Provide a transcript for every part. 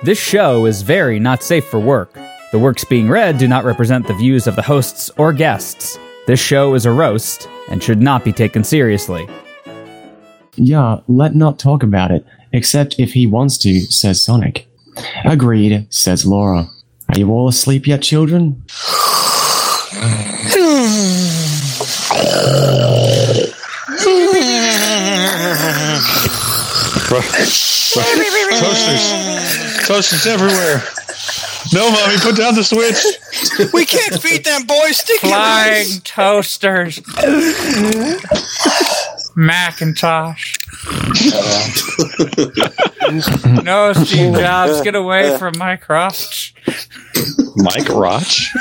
This show is very not safe for work. The works being read do not represent the views of the hosts or guests. This show is a roast and should not be taken seriously. Yeah, let not talk about it, except if he wants to, says Sonic. Agreed, says Laura. Are you all asleep yet, children? Toasters everywhere. No, Mommy, put down the switch. We can't feed them boys sticky Flying rice. toasters. Macintosh. No, Steve Jobs, get away from Mike Ross. Mike Roch?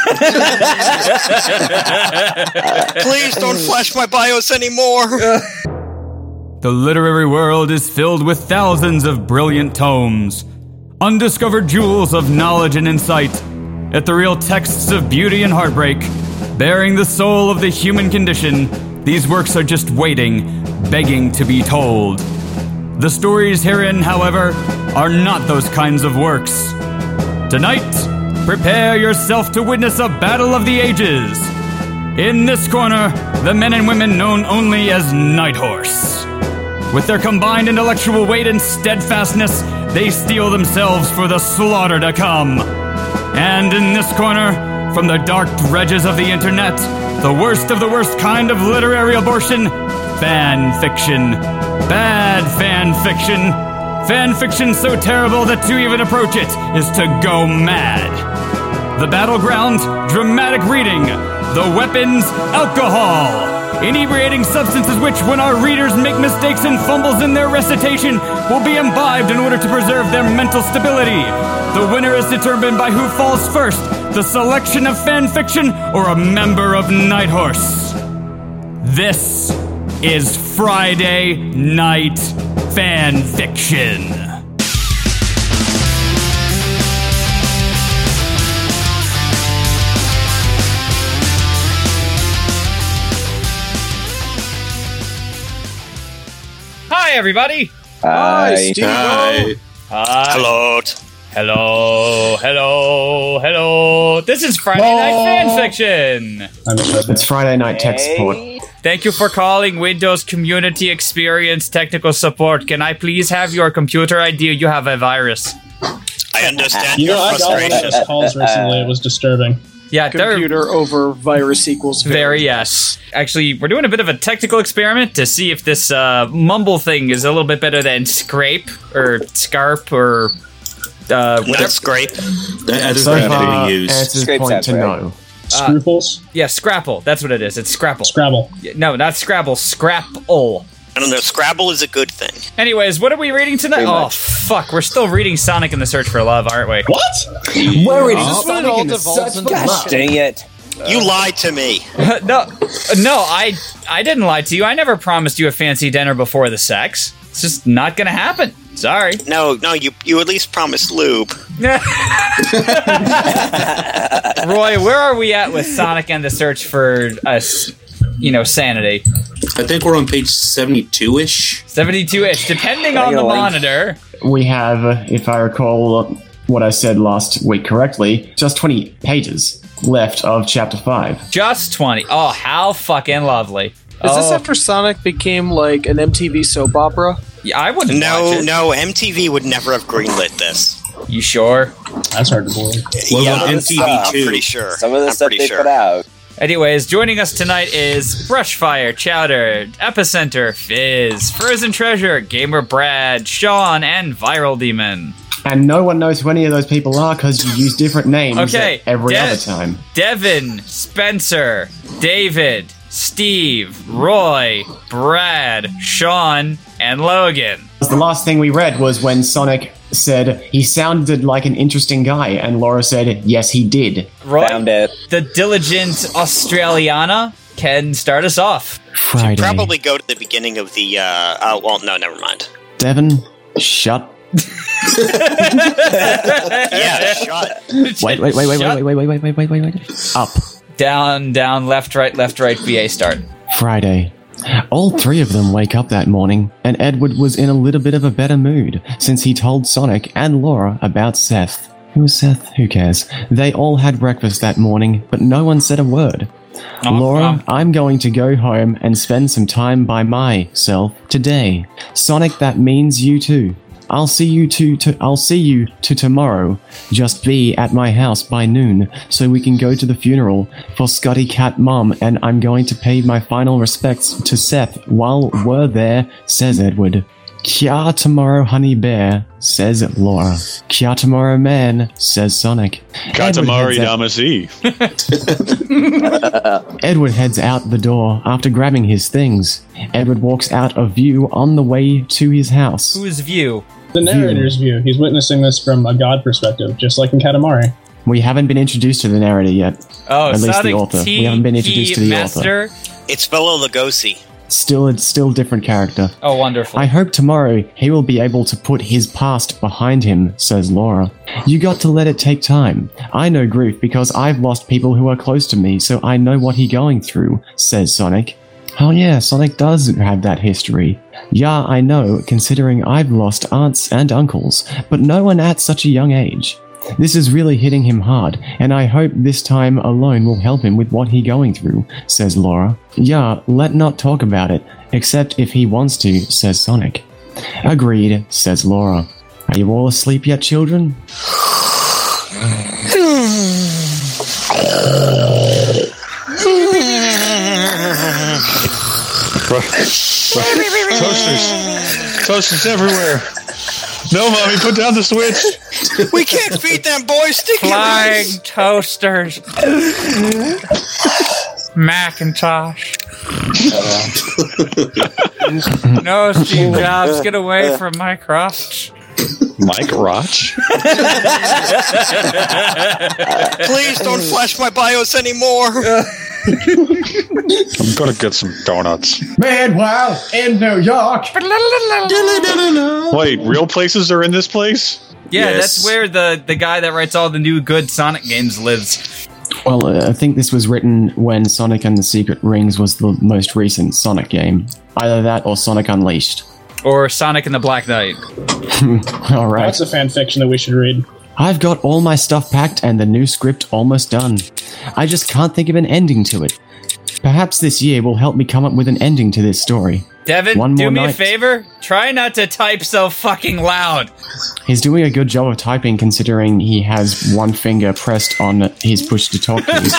Please don't flash my BIOS anymore. The literary world is filled with thousands of brilliant tomes, undiscovered jewels of knowledge and insight, ethereal texts of beauty and heartbreak, bearing the soul of the human condition. These works are just waiting, begging to be told. The stories herein, however, are not those kinds of works. Tonight, prepare yourself to witness a battle of the ages. In this corner, the men and women known only as Night Horse. With their combined intellectual weight and steadfastness, they steel themselves for the slaughter to come. And in this corner, from the dark dredges of the internet, the worst of the worst kind of literary abortion, fan fiction. Bad fan fiction. Fan fiction so terrible that to even approach it is to go mad. The battleground, dramatic reading. The weapons, alcohol. Inebriating substances which, when our readers make mistakes and fumbles in their recitation, will be imbibed in order to preserve their mental stability. The winner is determined by who falls first, the selection of fan fiction or a member of Night Horse. This is Friday Night Fan Fiction. Hi, everybody. Hi, Steve. Hi. Hello. Hello. This is Friday Night Fan Fiction. It's Friday night tech support. Thank you for calling Windows Community Experience Technical Support. Can I please have your computer ID? You have a virus. I understand You your know, I got one of frustration. those calls recently. It was disturbing. Yeah, they're Computer over virus equals very yes. Actually, we're doing a bit of a technical experiment to see if this mumble thing is a little bit better than scrape or scarp or Not whatever. scrape. That is So not far, being used. answers Scrape point sounds to right. no. Scruples? Yeah, Scrapple. That's what it is. It's Scrapple. Scrabble. No, not Scrabble. Scrapple. I don't know. Scrabble is a good thing. Anyways, what are we reading tonight? Pretty Oh, much. fuck. We're still reading Sonic and the Search for Love, aren't we? What? We're reading This one all devolves into Gosh dang it. You lied to me. No, I didn't lie to you. I never promised you a fancy dinner before the sex. It's just not gonna happen. Sorry. No, you at least promised lube. Roy, where are we at with Sonic and the Search for sanity? I think we're on page 72-ish. 72-ish, depending on the Like- monitor. We have, if I recall what I said last week correctly, just 20 pages left of chapter 5. Just 20. Oh, how fucking lovely. Is this after Sonic became like an MTV soap opera? Yeah, I wouldn't watch it. No, MTV would never have greenlit this. You sure? That's hard to believe. What Yeah, about I'm MTV2? pretty sure. Some of the I'm stuff pretty they sure. put out. Anyways, joining us tonight is Brushfire, Chowder, Epicenter, Fizz, Frozen Treasure, Gamer Brad, Sean, and Viral Demon. And no one knows who any of those people are because you use different names Okay, every Dev- other time. Devin, Spencer, David, Steve, Roy, Brad, Sean, and Logan. The last thing we read was when Sonic said he sounded like an interesting guy, and Laura said, yes, he did. Roy, Found it. the diligent Australiana, can start us off. Friday. Probably go to the beginning of the. No, never mind. Devin, shut. Yeah, shut. Wait. Up. Down, left, right, VA start. Friday. All three of them wake up that morning, and Edward was in a little bit of a better mood since he told Sonic and Laura about Seth. Who was Seth? Who cares? They all had breakfast that morning, but no one said a word. Laura, I'm going to go home and spend some time by myself today. Sonic, that means you too. I'll see you to tomorrow. Just be at my house by noon so we can go to the funeral for Scotty Cat Mom, and I'm going to pay my final respects to Seth while we're there, says Edward. Kia tomorrow, honey bear, says Laura. Kia tomorrow, man, says Sonic. Katamari Damacy. Edward heads out the door after grabbing his things. Edward walks out of view on the way to his house. Whose view? The narrator's view. He's witnessing this from a god perspective, just like in Katamari. We haven't been introduced to the narrator yet. Oh, at least Sonic the author. We haven't been introduced to the Master. author. It's Bela Lugosi. Still different character. Oh, wonderful. I hope tomorrow he will be able to put his past behind him, says Laura. You got to let it take time. I know grief because I've lost people who are close to me, so I know what he's going through, says Sonic. Oh yeah, Sonic does have that history. Yeah, I know, considering I've lost aunts and uncles, but no one at such a young age. This is really hitting him hard, and I hope this time alone will help him with what he's going through, says Laura. Yeah, let not talk about it, except if he wants to, says Sonic. Agreed, says Laura. Are you all asleep yet, children? Toasters everywhere. No, Mommy, put down the switch. We can't feed them boys sticky Flying rice. toasters. Macintosh. No, Steve Jobs, get away from my crust. Mike Roch? Please don't flash my BIOS anymore. I'm gonna get some donuts. Meanwhile, in New York. Wait, real places are in this place? Yeah, Yes. that's where the guy that writes all the new good Sonic games lives. Well, I think this was written when Sonic and the Secret Rings was the most recent Sonic game. Either that or Sonic Unleashed. Or Sonic and the Black Knight. Alright. That's a fan fiction that we should read. I've got all my stuff packed and the new script almost done. I just can't think of an ending to it. Perhaps this year will help me come up with an ending to this story. Devin, One do more me a night. favor. Try not to type so fucking loud. He's doing a good job of typing considering he has one finger pressed on his push to talk keys.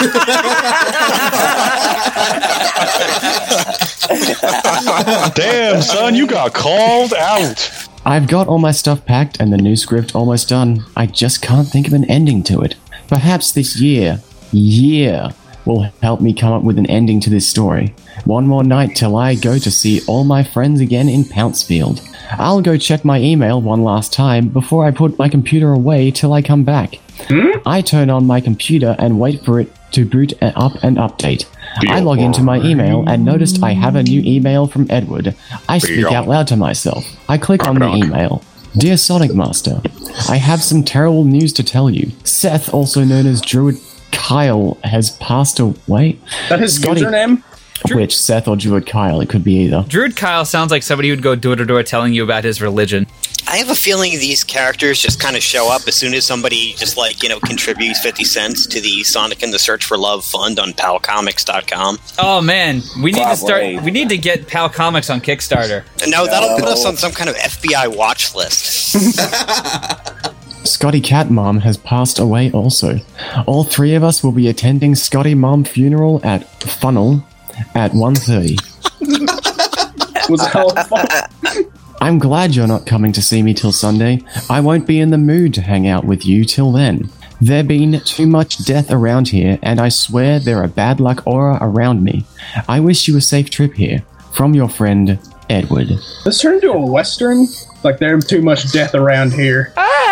Damn, son, you got called out. I've got all my stuff packed and the new script almost done. I just can't think of an ending to it. Perhaps this year will help me come up with an ending to this story. One more night till I go to see all my friends again in Pouncefield. I'll go check my email one last time before I put my computer away till I come back. I turn on my computer and wait for it to boot up and update. I log into my email and noticed I have a new email from Edward. I speak out loud to myself. I click on the email. Dear Sonic Master, I have some terrible news to tell you. Seth, also known as Druid Kyle, has passed away. That his Scotty- username? Which, Seth or Druid Kyle, it could be either. Druid Kyle sounds like somebody who'd go door to door telling you about his religion. I have a feeling these characters just kind of show up as soon as somebody just contributes 50 cents to the Sonic and the Search for Love fund on palcomics.com. Oh man, we need to start. Probably. We need to get Pal Comics on Kickstarter. No, that'll put us on some kind of FBI watch list. Scotty Cat Mom has passed away also. All three of us will be attending Scotty Mom funeral at Funnel at 1:30. Was it hell fun? I'm glad you're not coming to see me till Sunday. I won't be in the mood to hang out with you till then. There been too much death around here, and I swear there are bad luck aura around me. I wish you a safe trip here. From your friend, Edward. This turned into a western? Like, there's too much death around here.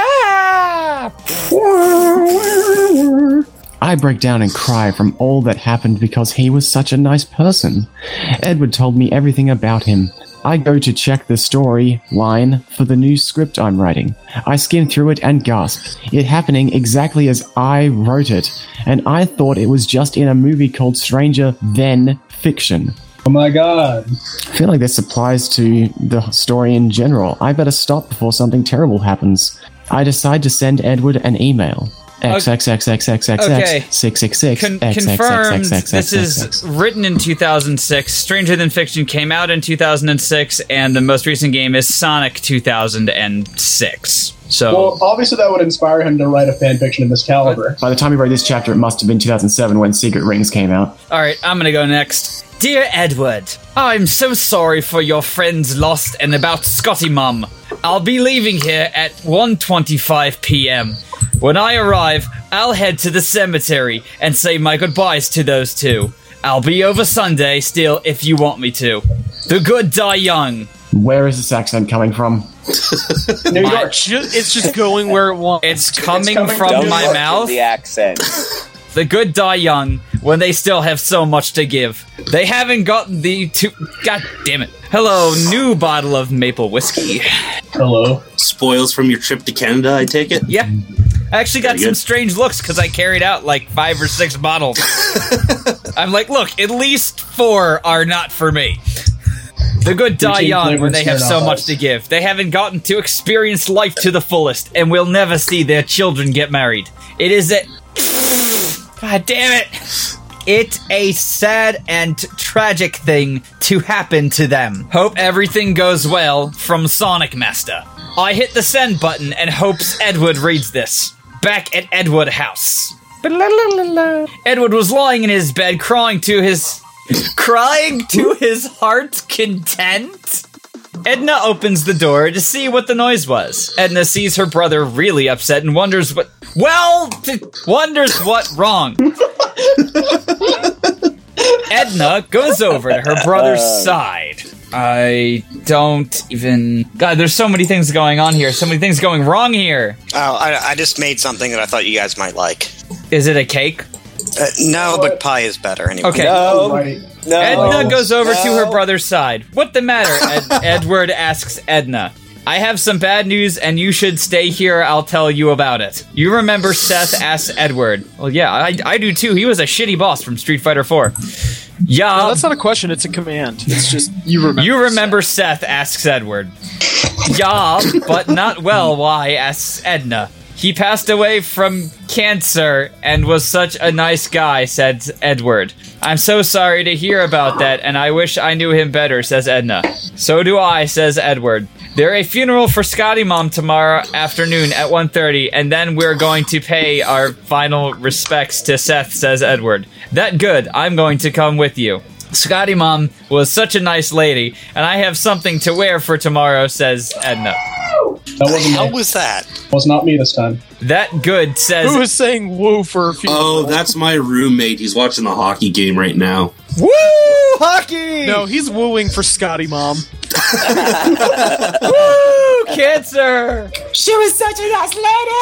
I break down and cry from all that happened because he was such a nice person. Edward told me everything about him. I go to check the story line for the new script I'm writing. I skim through it and gasp. It happening exactly as I wrote it, and I thought it was just in a movie called Stranger Than Fiction. Oh my god. I feel like this applies to the story in general. I better stop before something terrible happens. I decide to send Edward an email. XXXXXXX666 Confirmed. This is written in 2006. Stranger Than Fiction came out in 2006, and the most recent game is Sonic 2006. So, Well, obviously that would inspire him to write a fanfiction of this caliber. By the time he wrote this chapter, it must have been 2007 when Secret Rings came out. all right, I'm gonna go next. Dear Edward, I'm so sorry for your friend's loss and about Scotty Mum. I'll be leaving here at 1:25 p.m. When I arrive, I'll head to the cemetery and say my goodbyes to those two. I'll be over Sunday still if you want me to. The good die young. Where is this accent coming from? New York. It's just going where it wants. It's coming coming from down my Look at mouth. the accent. The good die young when they still have so much to give. They haven't gotten the God damn it. Hello, new bottle of maple whiskey. Hello. Spoils from your trip to Canada, I take it? Yeah. I actually got Very some good. strange looks because I carried out like 5 or 6 bottles. I'm like, look, at least 4 are not for me. The good die Routine young when they have flavored so Smirnoff much Ice. to give. They haven't gotten to experience life to the fullest and will never see their children get married. It is a... God damn it! It's a sad and tragic thing to happen to them. Hope everything goes well from Sonic Master. I hit the send button and hopes Edward reads this. Back at Edward House. Edward was lying in his bed crying to his heart's content. Edna opens the door to see what the noise was. Edna sees her brother really upset and wonders what wrong. Edna goes over to her brother's side. I don't even... God, there's so many things going on here. So many things going wrong here. Oh, I just made something that I thought you guys might like. Is it a cake? No, but pie is better anyway. Okay. Right. No. Edna goes over to her brother's side. What the matter? Edward asks Edna. I have some bad news and you should stay here. I'll tell you about it. You remember Seth asks Edward. Well, yeah, I do too. He was a shitty boss from Street Fighter 4. Yeah. No, that's not a question, it's a command. It's just, you remember. You remember Seth asks Edward. Yeah, but not well. Why? Asks Edna. He passed away from cancer and was such a nice guy, said Edward. I'm so sorry to hear about that, and I wish I knew him better, says Edna. So do I, says Edward. There's a funeral for Scotty Mom tomorrow afternoon at 1:30, and then we're going to pay our final respects to Seth, says Edward. That good, I'm going to come with you. Scotty Mom was such a nice lady, and I have something to wear for tomorrow, says Edna. That wasn't How me. was that? Was not me this time. That good, says... Who is saying woo for a few? Oh, that's my roommate. He's watching the hockey game right now. Woo! Hockey! No, he's wooing for Scotty Mom. Woo! Cancer! She was such a nice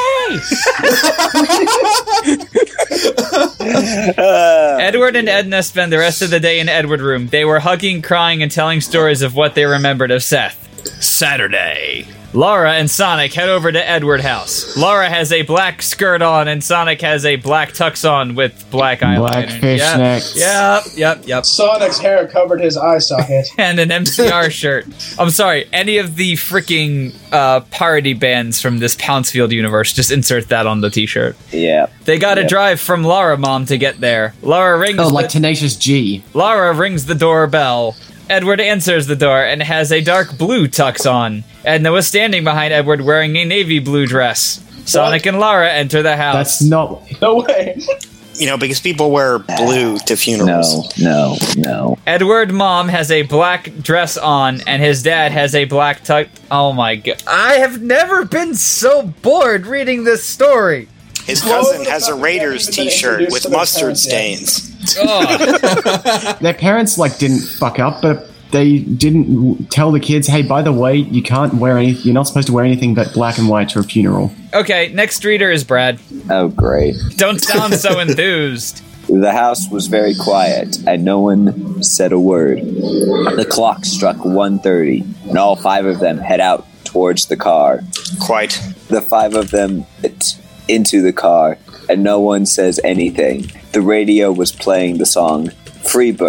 lady! Edward and Edna spend the rest of the day in Edward room. They were hugging, crying, and telling stories of what they remembered of Seth. Saturday. Laura and Sonic head over to Edward House. Laura has a black skirt on, and Sonic has a black tux on with black eyeliner. Black fishnets. Yep. Sonic's hair covered his eye socket. And an MCR shirt. I'm sorry, any of the freaking parody bands from this Pouncefield universe, just insert that on the t-shirt. Yeah. They gotta drive from Laura Mom to get there. Laura rings Oh, like Tenacious G. Laura rings the doorbell. Edward answers the door and has a dark blue tux on. Edna was standing behind Edward wearing a navy blue dress. Sonic and Laura enter the house. That's not... No way. You know, because people wear blue to funerals. No. Edward Mom has a black dress on and his dad has a black tux. Oh my god. I have never been so bored reading this story. His cousin has a Raiders t-shirt with mustard stains. Their parents, didn't fuck up, but they didn't tell the kids, hey, by the way, you're not supposed to wear anything but black and white to a funeral. Okay, next reader is Brad. Oh, great. Don't sound so enthused. The house was very quiet, and no one said a word. The clock struck 1:30, and all 5 of them head out towards the car. Quite. The 5 of them get into the car, and no one says anything. The radio was playing the song Free Bird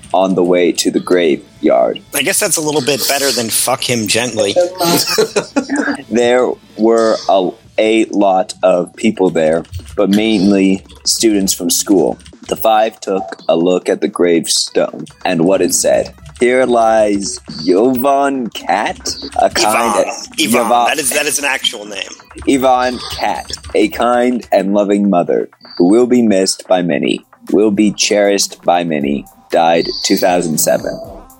on the way to the graveyard. I guess that's a little bit better than fuck him gently. There were a lot of people there, but mainly students from school. The five took a look at the gravestone and what it said. Here lies Yvonne Cat, Yvonne. That is an actual name. Yvonne Cat, a kind and loving mother who will be missed by many, will be cherished by many, died 2007.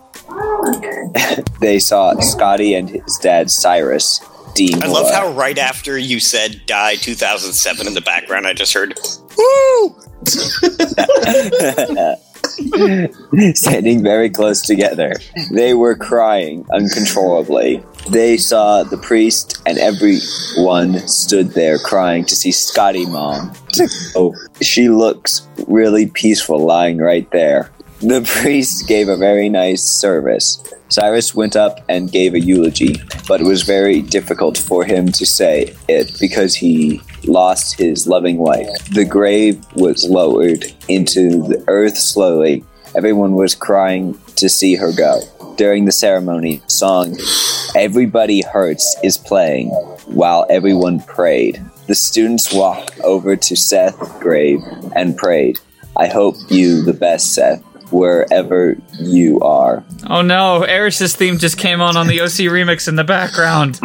They saw Scotty and his dad Cyrus. Dean I Moore. love how right after you said died 2007 in the background, I just heard, woo! Standing very close together. They were crying uncontrollably. They saw the priest and everyone stood there crying to see Scotty Mom. Oh, she looks really peaceful lying right there. The priest gave a very nice service. Cyrus went up and gave a eulogy, but it was very difficult for him to say it because he lost his loving wife. The grave was lowered into the earth slowly. Everyone was crying to see her go. During the ceremony, the song Everybody Hurts is playing while everyone prayed. The students walked over to Seth's grave and prayed. I hope you the best, Seth, wherever you are. Oh no, Eris's theme just came on the OC remix in the background.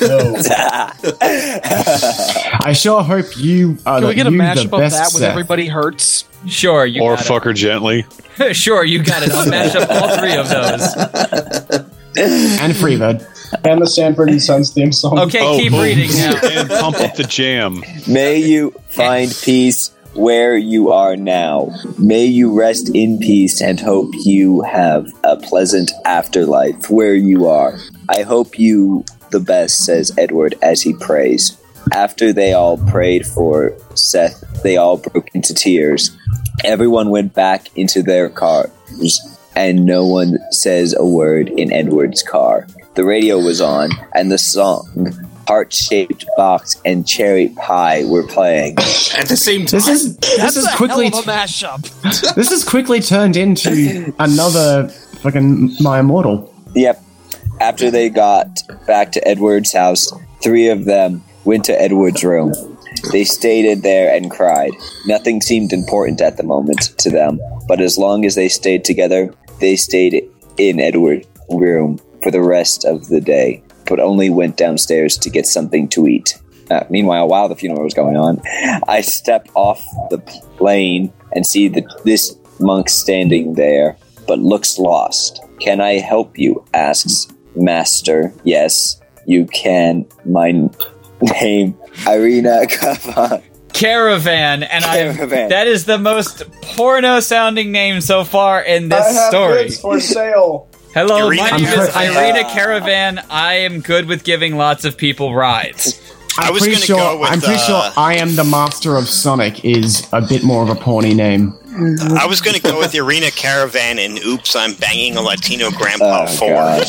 I sure hope you are Can we get a the mashup of best, that with Seth. Everybody Hurts? Sure, you Or got fuck her gently. it. Sure, you got it. I'll mash up all three of those. And Freebird. And the Sanford and Sons theme song. Okay, keep reading now. And pump up the jam. May you find peace where you are now. May you rest in peace and hope you have a pleasant afterlife where you are. I hope you the best, says Edward as he prays. After they all prayed for Seth, they all broke into tears. Everyone went back into their cars, and no one says a word in Edward's car. The radio was on, and the song Heart-Shaped Box and Cherry Pie were playing. At the same time. That's a quickly hell of a mashup. This has quickly turned into another fucking My Immortal. Yep. After they got back to Edward's house, three of them went to Edward's room. They stayed there and cried. Nothing seemed important at the moment to them, but as long as they stayed together, they stayed in Edward's room for the rest of the day, but only went downstairs to get something to eat. Meanwhile, while the funeral was going on, I step off the plane and see this monk standing there, but looks lost. Can I help you? Asks Master. Yes, you can. My name, Irina Caravan, and Caravan. that is the most porno-sounding name so far in this story. for sale. Hello, Irina- my name is I'm Irina Caravan. I am good with giving lots of people rides. I'm was pretty gonna sure. go with, I'm pretty sure I am the master of Sonic is a bit more of a porny name. I was going to go with Irina Caravan and Oops, I'm Banging a Latino Grandpa 4. God.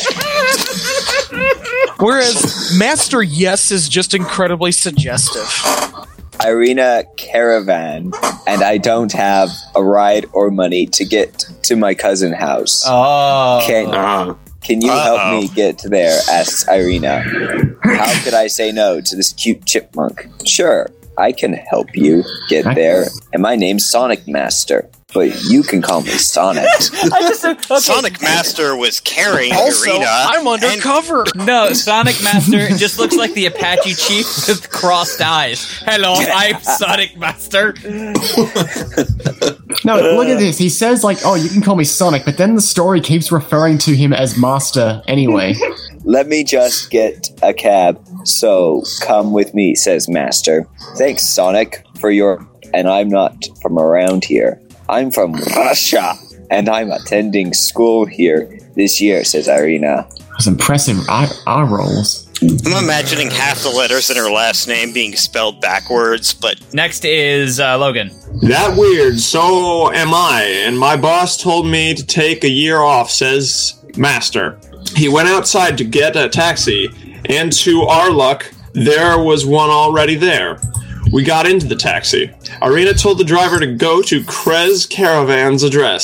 Whereas Master Yes is just incredibly suggestive. Irina Caravan, and I don't have a ride or money to get to my cousin's house. Oh. Can you help me get there? Asks Irina. How could I say no to this cute chipmunk? Sure, I can help you get there, and my name's Sonic Master, but you can call me Sonic. Sonic Master was carrying Also, Irina. I'm undercover. No, Sonic Master just looks like the Apache Chief with crossed eyes. Hello, I'm Sonic Master. No, look at this. He says like, "Oh, you can call me Sonic," but then the story keeps referring to him as Master anyway. Let me just get a cab, so come with me, says Master. Thanks, Sonic, for your... And I'm not from around here. I'm from Russia, and I'm attending school here this year, says Irina. Those impressive eye rolls. I'm imagining half the letters in her last name being spelled backwards, but Next is Logan. That weird, so am I, and my boss told me to take a year off, says Master. He went outside to get a taxi, and to our luck, there was one already there. We got into the taxi. Irina told the driver to go to Krez Caravan's address.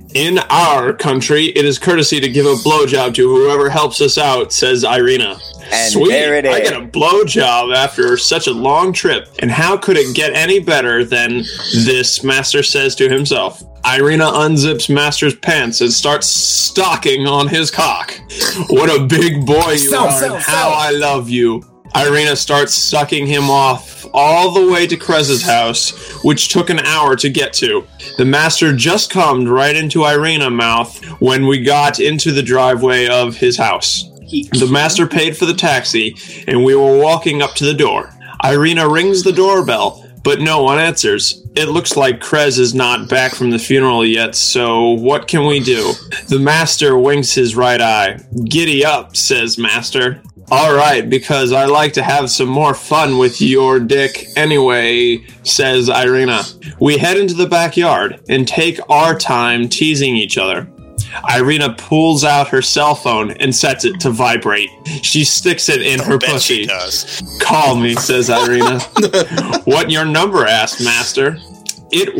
In our country, it is courtesy to give a blowjob to whoever helps us out, says Irina. And Sweet, there it I is. get a blowjob after such a long trip. And how could it get any better than this, Master says to himself. Irina unzips Master's pants and starts stocking on his cock. What a big boy you are, and how I love you. Irina starts sucking him off all the way to Krez's house, which took an hour to get to. The Master just cummed right into Irina's mouth when we got into the driveway of his house. The Master paid for the taxi, and we were walking up to the door. Irina rings the doorbell, but no one answers. It looks like Krez is not back from the funeral yet, so what can we do? The Master winks his right eye. Giddy up, says Master. All right, because I like to have some more fun with your dick anyway, says Irina. We head into the backyard and take our time teasing each other. Irina pulls out her cell phone and sets it to vibrate. She sticks it in her pussy. She does. Call me, says Irina. What your number? Asked Master. It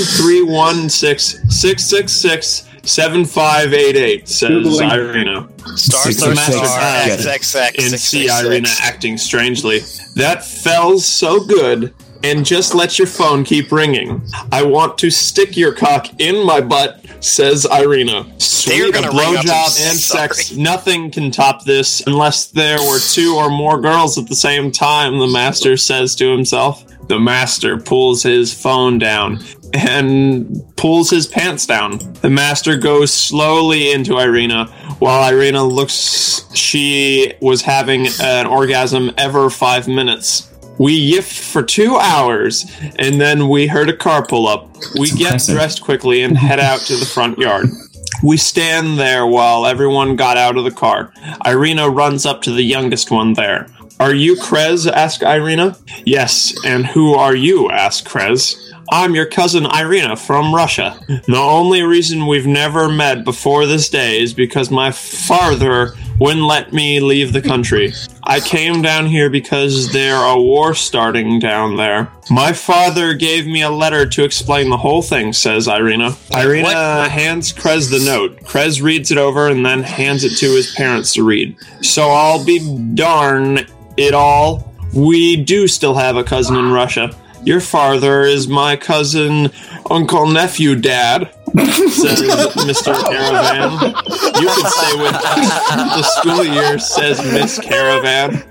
1316-666-7588, says Irina. Star XXX And see Irina acting strangely. That felt so good. And just let your phone keep ringing. I want to stick your cock in my butt, says Irina. Sweet, a blowjob and sex. Nothing can top this unless there were 2 or more girls at the same time, the Master says to himself. The Master pulls his phone down and pulls his pants down. The Master goes slowly into Irina, while Irina looks she was having an orgasm every 5 minutes. We yiffed for 2 hours, and then we heard a car pull up. We get dressed quickly and head out to the front yard. We stand there while everyone got out of the car. Irina runs up to the youngest one there. Are you Krez? Asked Irina. Yes, and who are you? Asked Krez. I'm your cousin Irina from Russia. The only reason we've never met before this day is because my father wouldn't let me leave the country. I came down here because there's a war starting down there. My father gave me a letter to explain the whole thing, says Irina. Irina hands Krez the note. Krez reads it over and then hands it to his parents to read. So I'll be darn it all. We do still have a cousin in Russia. Your father is my cousin, uncle, nephew, dad, says Mr. Caravan. You could stay with us the school year, says Miss Caravan.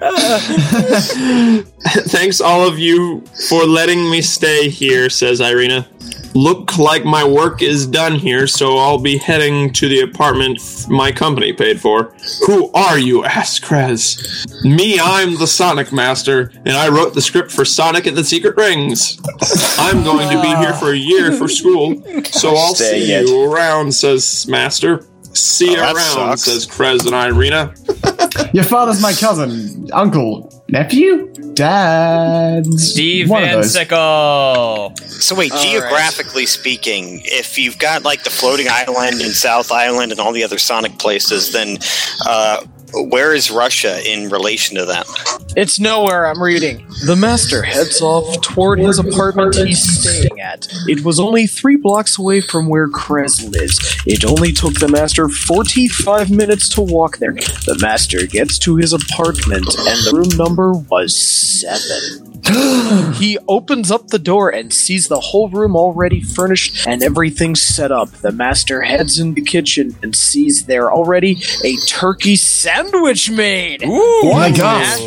Thanks all of you for letting me stay here, says Irina. Look like my work is done here, so I'll be heading to the apartment my company paid for. Who are you? Asked Krez. Me, I'm the Sonic Master, and I wrote the script for Sonic and the Secret Rings. I'm going to be here for a year for school, so I'll see you around, says Master. See you around, sucks, says Krez and Irina. Your father's my cousin, uncle, nephew, dad. Steve Van Sickle. So wait, geographically speaking, if you've got like the floating island and South Island and all the other Sonic places, then where is Russia in relation to that? It's nowhere, I'm reading. The Master heads off toward his apartment he's staying at. It was only 3 blocks away from where Krez lives. It only took the Master 45 minutes to walk there. The Master gets to his apartment, and the room number was 7. He opens up the door and sees the whole room already furnished and everything set up. The Master heads in the kitchen and sees there already a turkey sandwich made. Ooh, my gosh.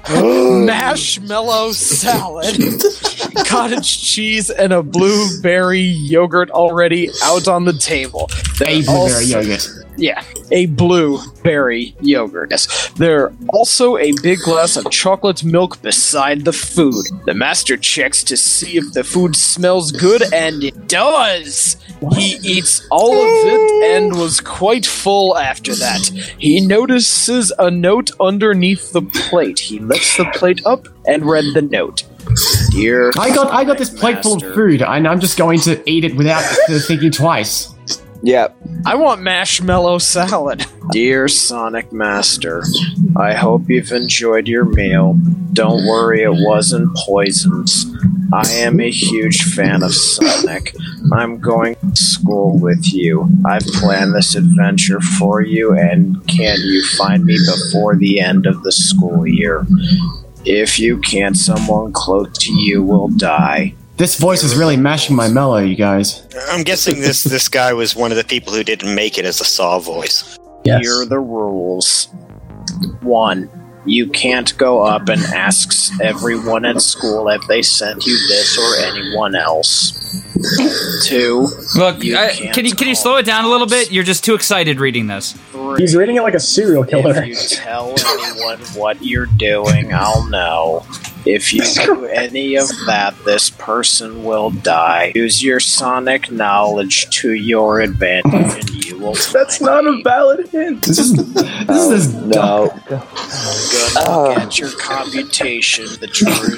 Marshmallow salad, cottage cheese, and a blueberry yogurt already out on the table. A blueberry yogurt. Yeah, a blueberry yogurt. Yes. There's also a big glass of chocolate milk beside the food. The Master checks to see if the food smells good, and it does. He eats all of it and was quite full after that. He notices a note underneath the plate. He lifts the plate up and read the note. Dear I got this plate full of food, and I'm just going to eat it without thinking twice. Yep. I want marshmallow salad. Dear Sonic Master, I hope you've enjoyed your meal. Don't worry, it wasn't poisoned. I am a huge fan of Sonic. I'm going to school with you. I've planned this adventure for you, and can you find me before the end of the school year? If you can't, someone close to you will die. This voice is really mashing my mellow, you guys. I'm guessing this guy was one of the people who didn't make it as a Saw voice. Yes. Here are the rules. 1. You can't go up and ask everyone at school if they sent you this or anyone else. 2. Look, can you slow it down a little bit? You're just too excited reading this. 3. He's reading it like a serial killer. If you tell anyone what you're doing, I'll know. If you do any of that, this person will die. Use your Sonic knowledge to your advantage, and you will. That's not a valid hint. This is No. Get your computation, the true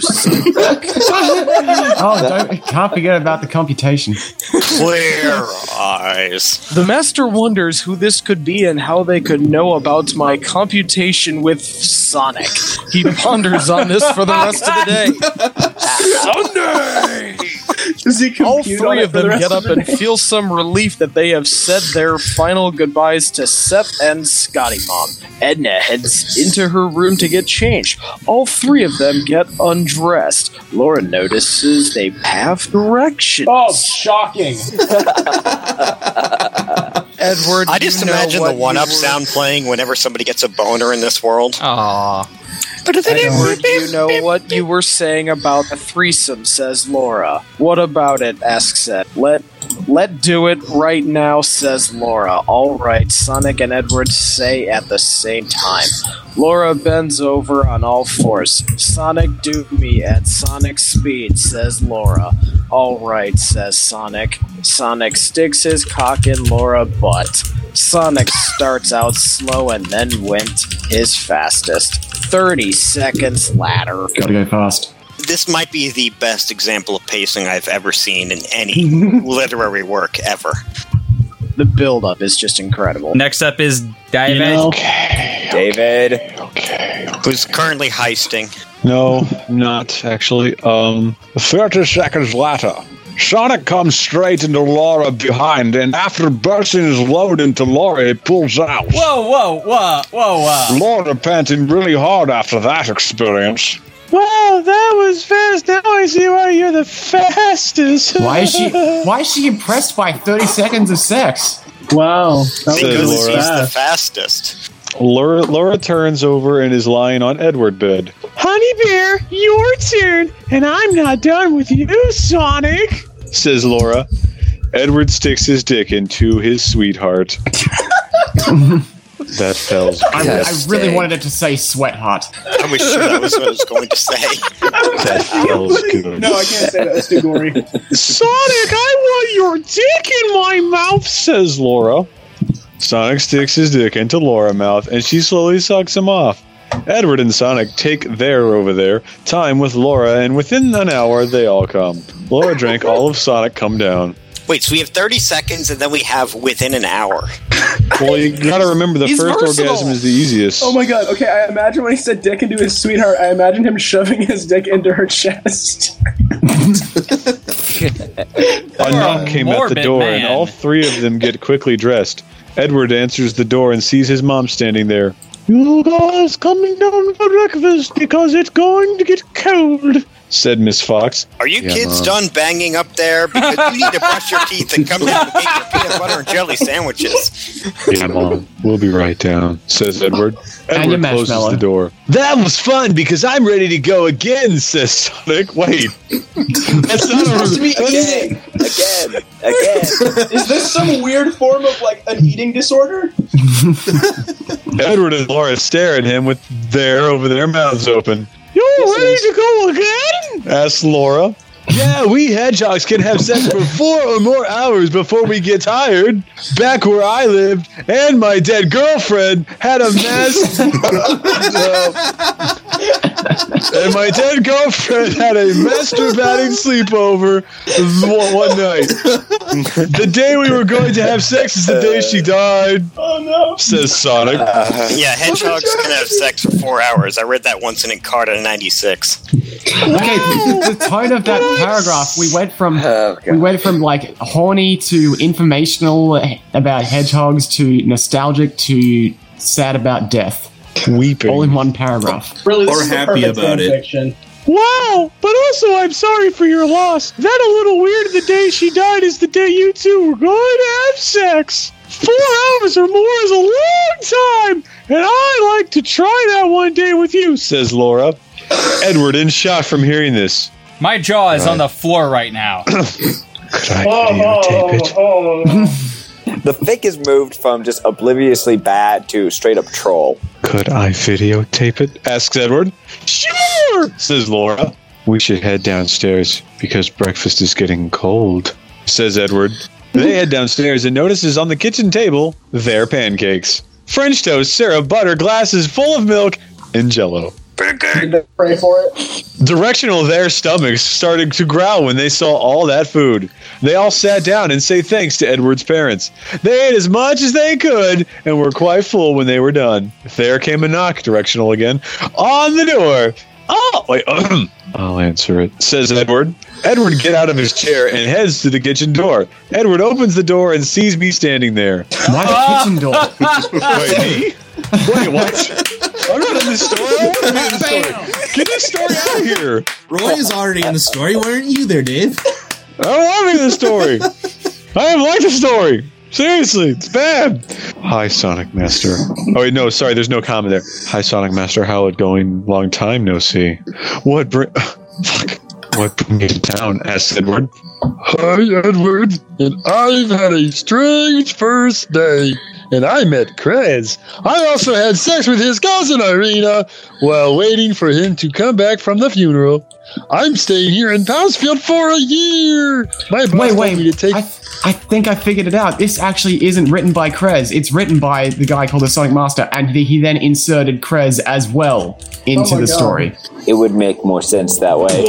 can't forget about the computation. Clear eyes. The master wonders who this could be and how they could know about my computation with Sonic. He ponders on this for the rest of the day. Sunday! All 3 of them get up and feel some relief that they have said their final goodbyes to Seth and Scotty Mom. Edna heads into her room to get changed. All 3 of them get undressed. Laura notices they have directions. Oh, shocking. Edward, I just imagine the one-up sound playing whenever somebody gets a boner in this world. Aww. Edward, you know what you were saying about the threesome, says Laura. What about it, asks Ed. Let do it right now, says Laura. All right, Sonic and Edward say at the same time. Laura bends over on all fours. Sonic, do me at Sonic speed, says Laura. All right, says Sonic. Sonic sticks his cock in Laura's butt. Sonic starts out slow and then went his fastest. 30 seconds later. Gotta go fast. This might be the best example of pacing I've ever seen in any literary work ever. The build-up is just incredible. Next up is David. David. Who's currently heisting. No, not actually. 30 seconds later, Sonic comes straight into Laura behind, and after bursting his load into Laura, he pulls out. Whoa. Laura panting really hard after that experience. Wow, that was fast. Now I see why you're the fastest. Why is she impressed by 30 seconds of sex? Wow. Because she's the fastest. Laura turns over and is lying on Edward's bed. Honey Bear, your turn, and I'm not done with you, Sonic, says Laura. Edward sticks his dick into his sweetheart. That feels good. I really wanted it to say sweatheart. I was sure that was what I was going to say. That feels good. No, I can't say that. That's too gory. Sonic, I want your dick in my mouth, says Laura. Sonic sticks his dick into Laura's mouth, and she slowly sucks him off. Edward and Sonic take their over there time with Laura, and within an hour, they all come. Laura drank all of Sonic come down. Wait, so we have 30 seconds, and then we have within an hour. Well, you gotta remember the first orgasm is the easiest. Oh my god, okay, I imagine when he said dick into his sweetheart, I imagine him shoving his dick into her chest. A knock came at the door, and all 3 of them get quickly dressed. Edward answers the door and sees his mom standing there. You guys coming down for breakfast because it's going to get cold, said Miss Fox. Are you kids done banging up there? Because you need to brush your teeth and come down and make your peanut butter and jelly sandwiches. Yeah, Mom, we'll be right down, says Edward. Edward closes the door. That was fun because I'm ready to go again, says Sonic. Wait. That's not supposed to be again. Is this some weird form of like an eating disorder? Edward and Laura stare at him with their mouths open. You're ready to go again? Asks Laura. Yeah, we hedgehogs can have sex for 4 or more hours before we get tired. Back where I lived, and my dead girlfriend had a masturbating sleepover one night. The day we were going to have sex is the day she died. Oh no, says Sonic. Yeah, hedgehogs can have sex for 4 hours. I read that once in Encarta 96. Okay, the tone of that paragraph, we went from like horny to informational about hedgehogs to nostalgic to sad about death. Weeping. All in one paragraph. Really, this Or is the happy perfect about it. fanfiction. Wow, but also I'm sorry for your loss. That a little weird. The day she died is the day you two were going to have sex. 4 hours or more is a long time, and I like to try that one day with you, says Laura. Edward in shock from hearing this. My jaw is on the floor right now. Could I videotape it? The fic is moved from just obliviously bad to straight up troll. Could I videotape it? Asks Edward. Sure, says Laura. We should head downstairs because breakfast is getting cold, says Edward. They head downstairs and notices on the kitchen table their pancakes. French toast, syrup, butter, glasses full of milk, and Jell-O. Did they pray for it? Directional, their stomachs started to growl when they saw all that food. They all sat down and say thanks to Edward's parents. They ate as much as they could and were quite full when they were done. There came a knock, Directional again, on the door. Oh, wait, I'll answer it, says Edward. Edward gets out of his chair and heads to the kitchen door. Edward opens the door and sees me standing there. Why the kitchen door? Wait, me? Wait, what? I'm not in this story. I want to be in the story. Get this story out of here. Roy is already in the story. Why aren't you there, Dave? I don't want to be in the story. I don't like the story. Seriously, it's bad. Hi, Sonic Master. Oh, wait, no, sorry, there's no comment there. Hi, Sonic Master, how it going? Long time no see. What brought me to town? Asked Edward. Hi, Edward. And I've had a strange first day. And I met Krez. I also had sex with his cousin Irina while waiting for him to come back from the funeral. I'm staying here in Townsfield for a year. My boss told me to take... I think I figured it out. This actually isn't written by Krez. It's written by the guy called the Sonic Master, and he then inserted Krez as well into the story. It would make more sense that way.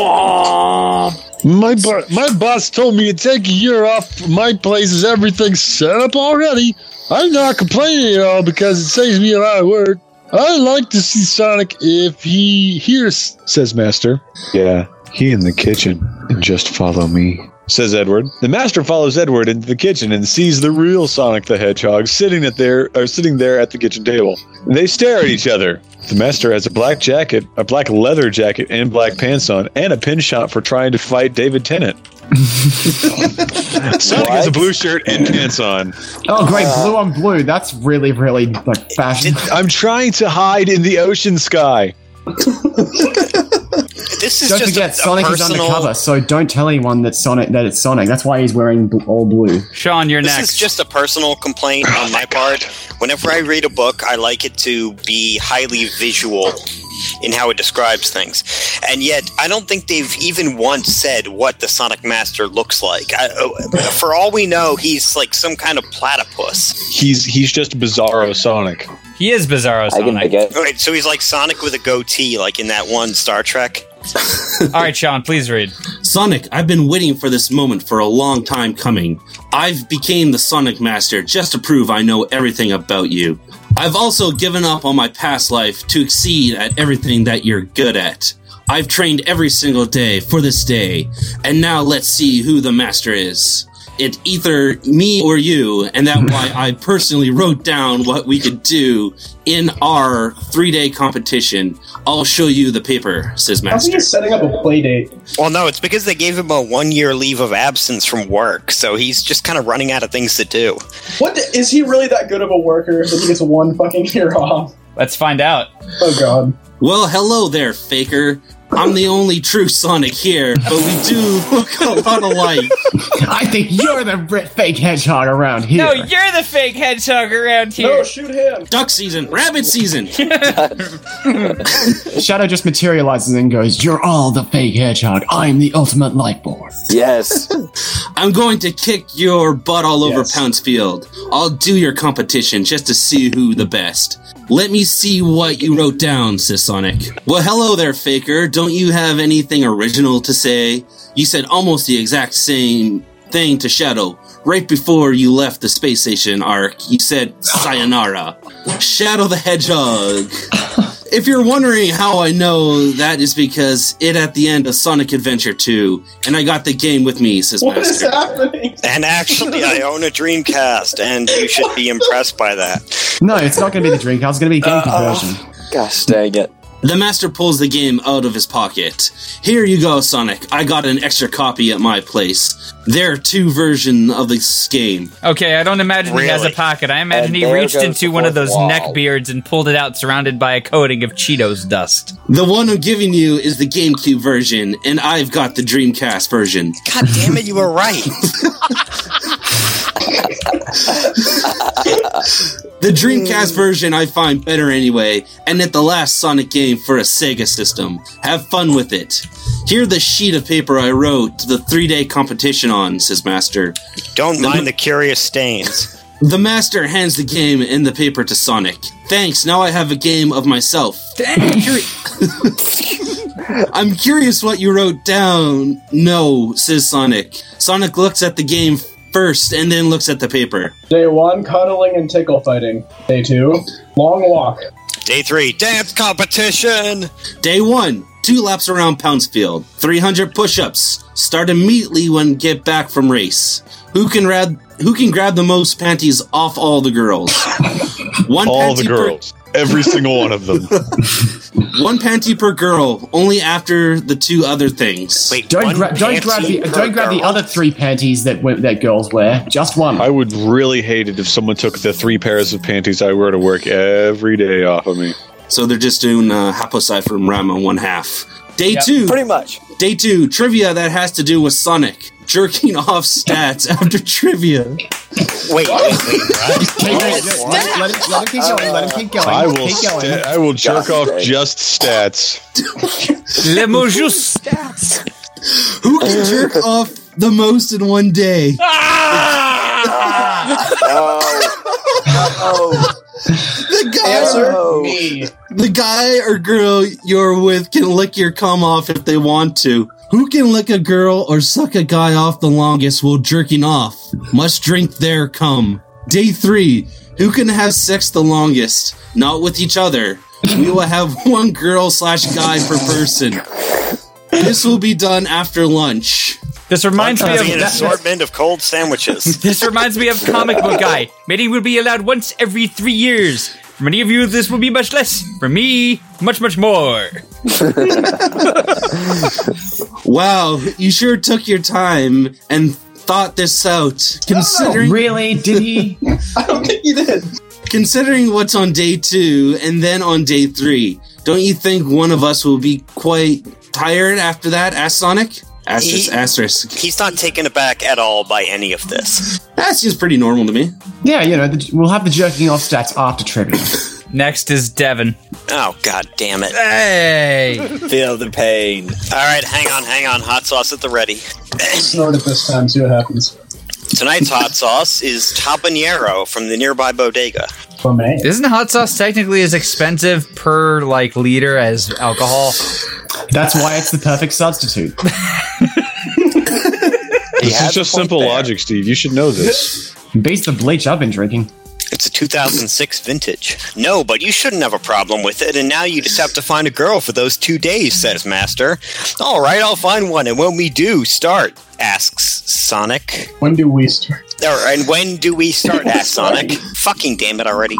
My boss told me to take a year off. My place is everything set up already. I'm not complaining at all because it saves me a lot of work. I like to see Sonic if he hears, says Master. Yeah, he in the kitchen. And just follow me, says Edward. The Master follows Edward into the kitchen and sees the real Sonic the Hedgehog sitting there at the kitchen table. They stare at each other. The Master has a black jacket, a black leather jacket, and black pants on, and a pin shot for trying to fight David Tennant. Sonic has a blue shirt and pants on. Oh, great, blue on blue. That's really, really like fashion. I'm trying to hide in the ocean sky. This is Don't just forget, a Sonic personal... is undercover, so don't tell anyone that it's Sonic. That's why he's wearing all blue. Sean, you're This next. is just a personal complaint on my part. Whenever I read a book, I like it to be highly visual in how it describes things. And yet, I don't think they've even once said what the Sonic Master looks like. For all we know, he's like some kind of platypus. He's just Bizarro Sonic. He is Bizarro Sonic. Wait, so he's like Sonic with a goatee, like in that one Star Trek? All right, Sean, please read. Sonic, I've been waiting for this moment for a long time coming. I've became the Sonic Master just to prove I know everything about you. I've also given up on my past life to exceed at everything that you're good at. I've trained every single day for this day, and now let's see who the Master is. It's either me or you, and that's why I personally wrote down what we could do in our 3-day competition. I'll show you the paper, says I think Master. he's setting up a play date. Well, no, it's because they gave him a 1-year leave of absence from work, so he's just kind of running out of things to do. Is he really that good of a worker that he gets 1 fucking year off? Let's find out. Oh, God. Well, hello there, faker. I'm the only true Sonic here, but we do look a lot alike. I think you're the fake hedgehog around here. No, you're the fake hedgehog around here. No, shoot him. Duck season, rabbit season. Shadow just materializes and goes, "You're all the fake hedgehog. I'm the ultimate life force." Yes. I'm going to kick your butt all over Poundsfield. I'll do your competition just to see who the best. Let me see what you wrote down, says Sonic. Well, hello there, faker. Don't you have anything original to say? You said almost the exact same thing to Shadow. Right before you left the space station arc, you said sayonara. Shadow the Hedgehog If you're wondering how I know, that is because it at the end of Sonic Adventure 2, and I got the game with me, says What is Master. happening? And actually, I own a Dreamcast, and you should be impressed by that. No, it's not going to be the Dreamcast. It's going to be a GameCube version. Gosh dang it. The Master pulls the game out of his pocket. Here you go, Sonic. I got an extra copy at my place. There are 2 versions of this game. Okay, I don't imagine he has a Really? pocket. I imagine And he there reached goes into the one of fourth those wall. neck beards and pulled it out surrounded by a coating of Cheetos dust. The one I'm giving you is the GameCube version, and I've got the Dreamcast version. God damn it, you were right. The Dreamcast version I find better anyway, and it's the last Sonic game for a Sega system. Have fun with it. Here's the sheet of paper I wrote the 3-day competition on, says Master. Don't mind the curious stains. The Master hands the game and the paper to Sonic. Thanks, now I have a game of myself. I'm curious what you wrote down. No, says Sonic. Sonic looks at the game first and then looks at the paper. Day 1, cuddling and tickle fighting. Day 2, long walk. Day 3, dance competition. Day 1, 2 laps around Poundsfield, 300 push-ups. Start immediately when get back from race. Who can grab the most panties off all the girls? One All the panty girls. Every single one of them. One panty per girl, only after the 2 other things. Wait, Don't one grab panty per the girl? other 3 panties that girls wear. Just one. I would really hate it if someone took the 3 pairs of panties I wear to work every day off of me. So they're just doing Haposai from Rama 1/2. Day Yep. 2. Pretty much. Day 2, trivia that has to do with Sonic. Jerking off stats after trivia. Wait, Let him keep going. Let him keep going. I will Keep going. I will jerk Just off stay. just stats. Le mot juste. Who can jerk off the most in one day? The guy or girl you're with can lick your cum off if they want to. Who can lick a girl or suck a guy off the longest while jerking off? Must drink their cum. Day 3. Who can have sex the longest? Not with each other. We will have 1 girl/guy per person. This will be done after lunch. This reminds me Be an of assortment of cold sandwiches. This reminds me of Comic Book Guy. Mating will be allowed once every 3 years. For many of you, this will be much less. For me, much, much more. Wow, you sure took your time and thought this out. Considering Really? Did he? I don't think you did. considering what's on day 2 and then on day 3, don't you think one of us will be quite tired after that? Asked Sonic. Asterisk. He's not taken aback at all by any of this. That seems pretty normal to me. Yeah, we'll have the jerking off stats after trivia. Next is Devin. Oh, god damn it. Hey! Feel the pain. Alright, hang on. Hot sauce at the ready. Snort it this time, see what happens. Tonight's hot sauce is Tabanero from the nearby bodega. For me. Isn't hot sauce technically as expensive per, liter as alcohol? That's why it's the perfect substitute. This is just simple logic, Steve. You should know this. Beats the bleach I've been drinking. It's a 2006 vintage. No, but you shouldn't have a problem with it, and now you just have to find a girl for those 2 days, says Master. Alright, I'll find one, and when we do start, asks Sonic. When do we start? And when do we start, asks Sonic. Fucking damn it already.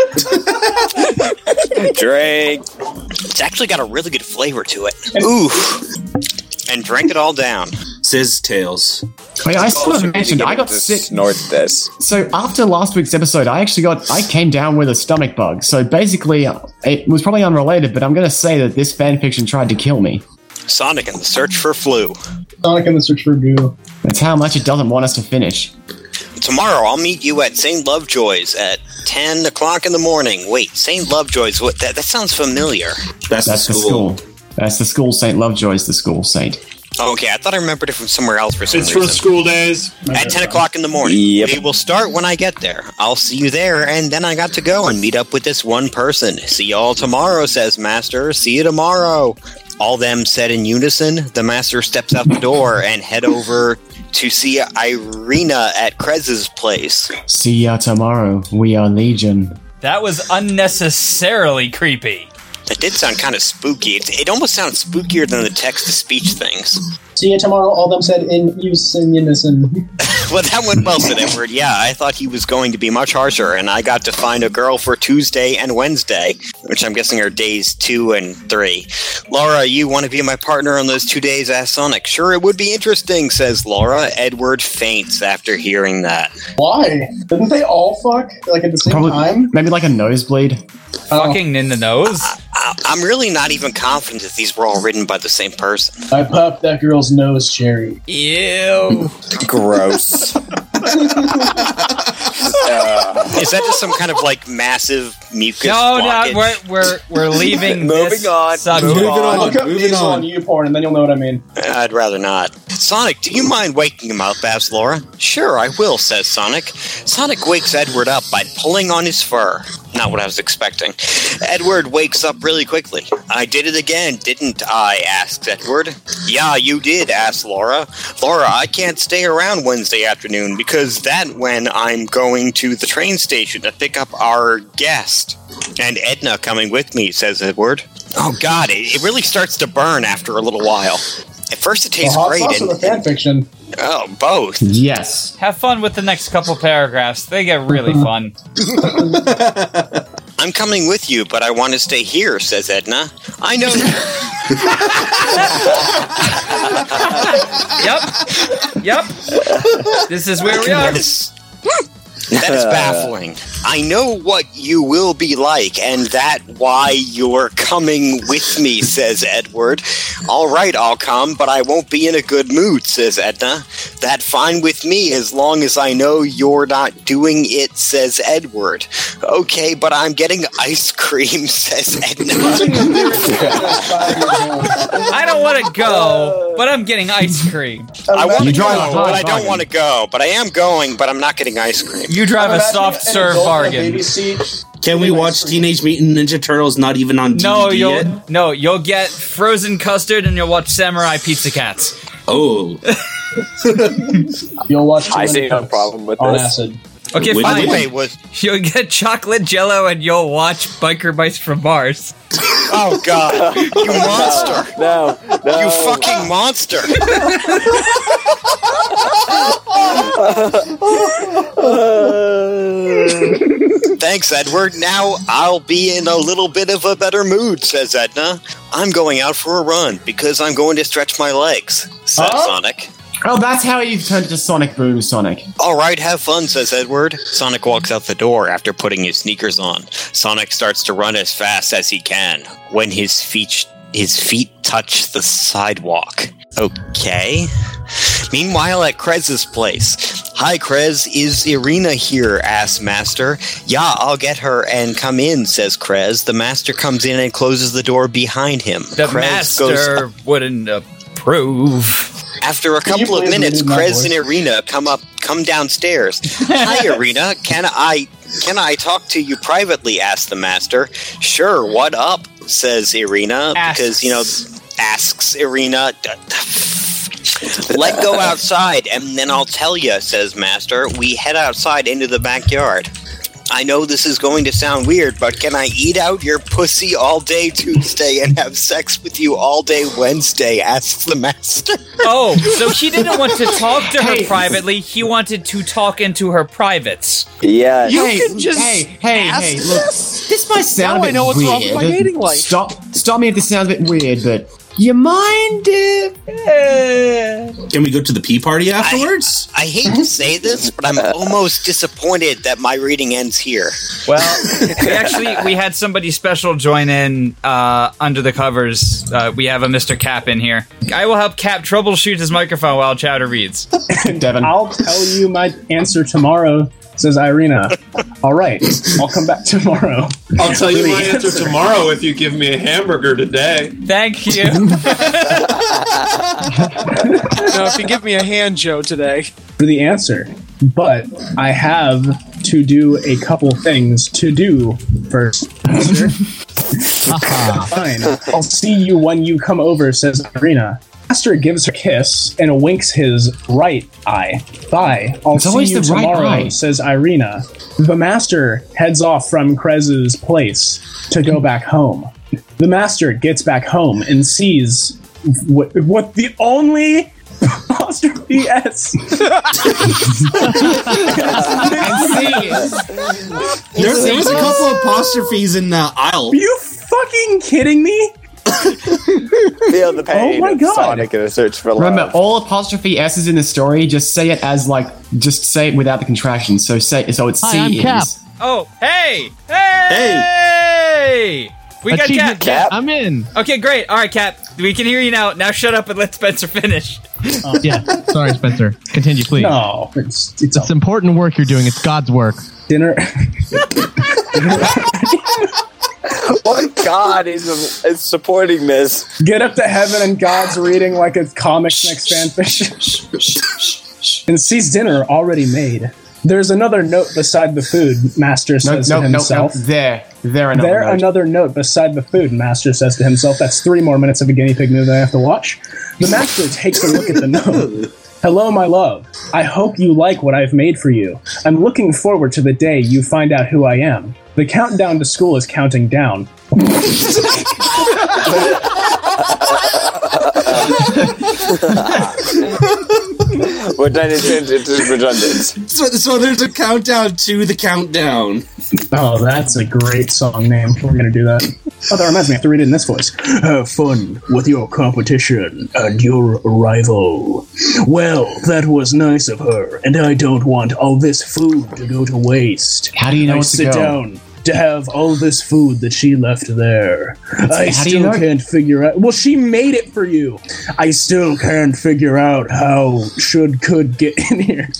Drink. It's actually got a really good flavor to it. Ooh. And drink it all down. Says Tails. Oh, yeah, I still haven't mentioned, I got sick. Snort this. So after last week's episode, I came down with a stomach bug. So basically, it was probably unrelated, but I'm going to say that this fanfiction tried to kill me. Sonic and the Search for Flu. Sonic and the Search for Goo. That's how much it doesn't want us to finish. Tomorrow, I'll meet you at St. Lovejoy's at 10 o'clock in the morning. Wait, St. Lovejoy's? What? That sounds familiar. That's the school. That's the school. St. Lovejoy's the school saint. Okay, I thought I remembered it from somewhere else for some It's reason. from school days. At 10 o'clock in the morning. Yep. We will start when I get there. I'll see you there, and then I got to go and meet up with this one person. See y'all tomorrow, says Master. See you tomorrow. All them said in unison, the Master steps out the door and head over to see Irina at Krez's place. See ya tomorrow. We are Legion. That was unnecessarily creepy. That did sound kind of spooky. It almost sounds spookier than the text-to-speech things. See you tomorrow, all them said in unison. Well, that went well, said Edward. Yeah, I thought he was going to be much harsher, and I got to find a girl for Tuesday and Wednesday, which I'm guessing are days 2 and 3. Laura, you want to be my partner on those 2 days? Asked Sonic. Sure, it would be interesting, says Laura. Edward faints after hearing that. Why? Didn't they all fuck, like, at the same time? Maybe like a nosebleed. Fucking in the nose? I'm really not even confident that these were all written by the same person. I popped that girl's nose cherry. Ew. Gross. Is that just some kind of like massive mucus No, blockage? we're leaving Moving this on. subject. Look up nasal on YouPorn and then you'll know what I mean. I'd rather not. Sonic, do you mind waking him up? Asks Laura. Sure, I will, says Sonic. Sonic wakes Edward up by pulling on his fur. Not what I was expecting. Edward wakes up really quickly. I did it again, didn't I? Asks Edward. Yeah, you did, asks Laura. Laura, I can't stay around Wednesday afternoon because that's when I'm going to the train station to pick up our guest. And Edna coming with me, says Edward. Oh God, it really starts to burn after a little while. At first it tastes great. Sauce or the fan fiction? Oh, both. Yes. Have fun with the next couple paragraphs. They get really fun. I'm coming with you, but I want to stay here, says Edna. I know. Yep. This is where we are. That is baffling. I know what you will be like, and that why you're coming with me, says Edward. All right, I'll come, but I won't be in a good mood, says Edna. That fine with me as long as I know you're not doing it, says Edward. Okay, but I'm getting ice cream, says Edna. I don't want to go, but I'm getting ice cream. I want to go, but I don't want to go. But I am going, but I'm not getting ice cream. You drive a soft serve bargain. Can we watch Teenage Mutant Ninja Turtles not even on DVD you'll get frozen custard and you'll watch Samurai Pizza Cats. Oh. You'll watch I see no problem with on this. acid. Okay, Wait, fine. Wait, You'll get chocolate jello and you'll watch Biker Mice from Mars. Oh God! You monster! No. You fucking monster! Thanks, Edward. Now I'll be in a little bit of a better mood, says Edna. I'm going out for a run because I'm going to stretch my legs, says Sonic. Oh, that's how you turned into Sonic Boom, Sonic. All right, have fun, says Edward. Sonic walks out the door after putting his sneakers on. Sonic starts to run as fast as he can when his feet touch the sidewalk. Okay. Meanwhile, at Krez's place. Hi, Krez, is Irina here? Asks Master. Yeah, I'll get her and come in, says Krez. The Master comes in and closes the door behind him. The Krez Master wouldn't approve. After a couple of minutes, Krez and Irina come downstairs. Hi, Irina. Can I talk to you privately? Asks the Master. Sure. What up? Says Irina. Asks Irina. Let go outside, and then I'll tell you, says Master. We head outside into the backyard. I know this is going to sound weird, but can I eat out your pussy all day Tuesday and have sex with you all day Wednesday? Asks the Master. Oh, so he didn't want to talk to her privately. He wanted to talk into her privates. Yeah. Hey, look, this might sound a bit I know what's weird. wrong with my dating life. Stop me if this sounds a bit weird, but you mind if... Can we go to the pee party afterwards? I hate to say this, but I'm almost disappointed that my reading ends here. Well, we had somebody special join in under the covers. We have a Mr. Cap in here. I will help Cap troubleshoot his microphone while Chowder reads. Devin. I'll tell you my answer tomorrow, says Irina. All right, I'll come back tomorrow. I'll tell you my answer tomorrow if you give me a hamburger today. Thank you. No, if you give me a hand, Joe, today. For the answer, but I have to do a couple things to do first. Fine, I'll see you when you come over, says Irina. Master gives her a kiss and winks his right eye. Bye. I'll see you tomorrow, says Irina. The Master heads off from Krez's place to go back home. The Master gets back home and sees what the only apostrophe S. There was a couple of apostrophes in the aisle. Are you fucking kidding me? Feel the pain. Oh my God. Sonic in a search for love. Remember, all apostrophe S's in the story, just say it as just say it without the contraction. So it's Hi, C I'm is. Cap. Oh, hey! Hey! We got Achievement Cap. I'm in. Okay, great. All right, Cap. We can hear you now. Now shut up and let Spencer finish. Yeah. Sorry, Spencer. Continue, please. No, it's important work you're doing. It's God's work. Dinner. What God is supporting this? Get up to heaven and God's reading like a comics next fanfiction. And sees dinner already made. There's another note beside the food, Master says to himself. There another note beside the food, Master says to himself. That's 3 more minutes of a guinea pig movie I have to watch. The Master takes a look at the note. Hello, my love. I hope you like what I've made for you. I'm looking forward to the day you find out who I am. The countdown to school is counting down. What then it is redundant. So there's a countdown to the countdown. Oh, that's a great song name. We're gonna do that. Oh, that reminds me, I have to read it in this voice. Have fun with your competition and your rival. Well, that was nice of her, and I don't want all this food to go to waste. How do you know I what to sit go? down to have all this food that she left there. I How do you still know? can't figure out. Well, she made it for you. I still can't figure out how could get in here.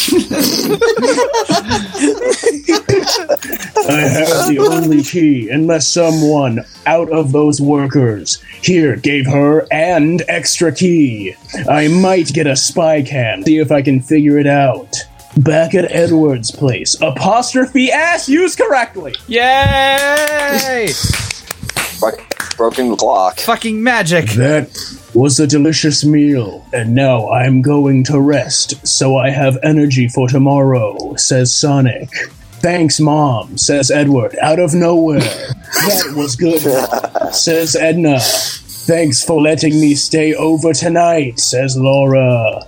I have the only key, unless someone out of those workers here gave her an extra key. I might get a spy cam, see if I can figure it out. Back at Edward's place. Apostrophe S used correctly. Yay! Broken clock. Fucking magic. That was a delicious meal, and now I'm going to rest so I have energy for tomorrow, says Sonic. Thanks, Mom, says Edward, out of nowhere. That was good, Mom, says Edna. Thanks for letting me stay over tonight, says Laura.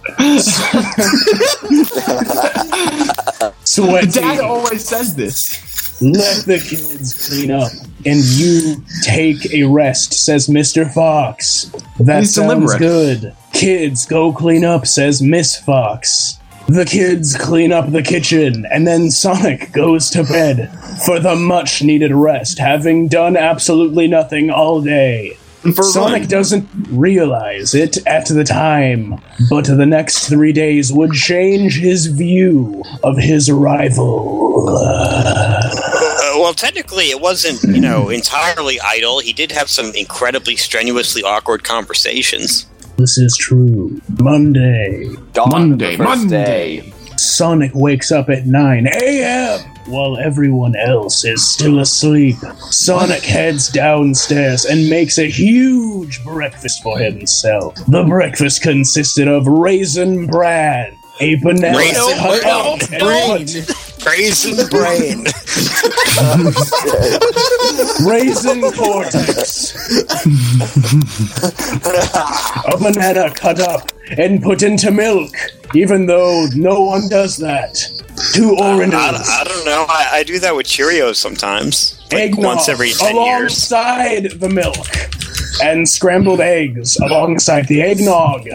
Sweaty. Dad always says this. Let the kids clean up, and you take a rest, says Mr. Fox. That He's sounds deliberate. good. Kids, go clean up, says Miss Fox. The kids clean up the kitchen, and then Sonic goes to bed for the much-needed rest, having done absolutely nothing all day. Sonic doesn't realize it at the time, but the next 3 days would change his view of his rival. Well, technically, it wasn't, entirely idle. He did have some incredibly strenuously awkward conversations. This is true. Monday. Monday. Sonic wakes up at 9 a.m. while everyone else is still asleep. Sonic heads downstairs and makes a huge breakfast for himself. The breakfast consisted of raisin bran, a banana cut up and put Raisin brain. Raisin cortex. A banana cut up and put into milk, even though no one does that. 2 oranges. I don't know. I do that with Cheerios sometimes. Like Eggnog once every 10 years. alongside the milk. And scrambled eggs alongside the eggnog.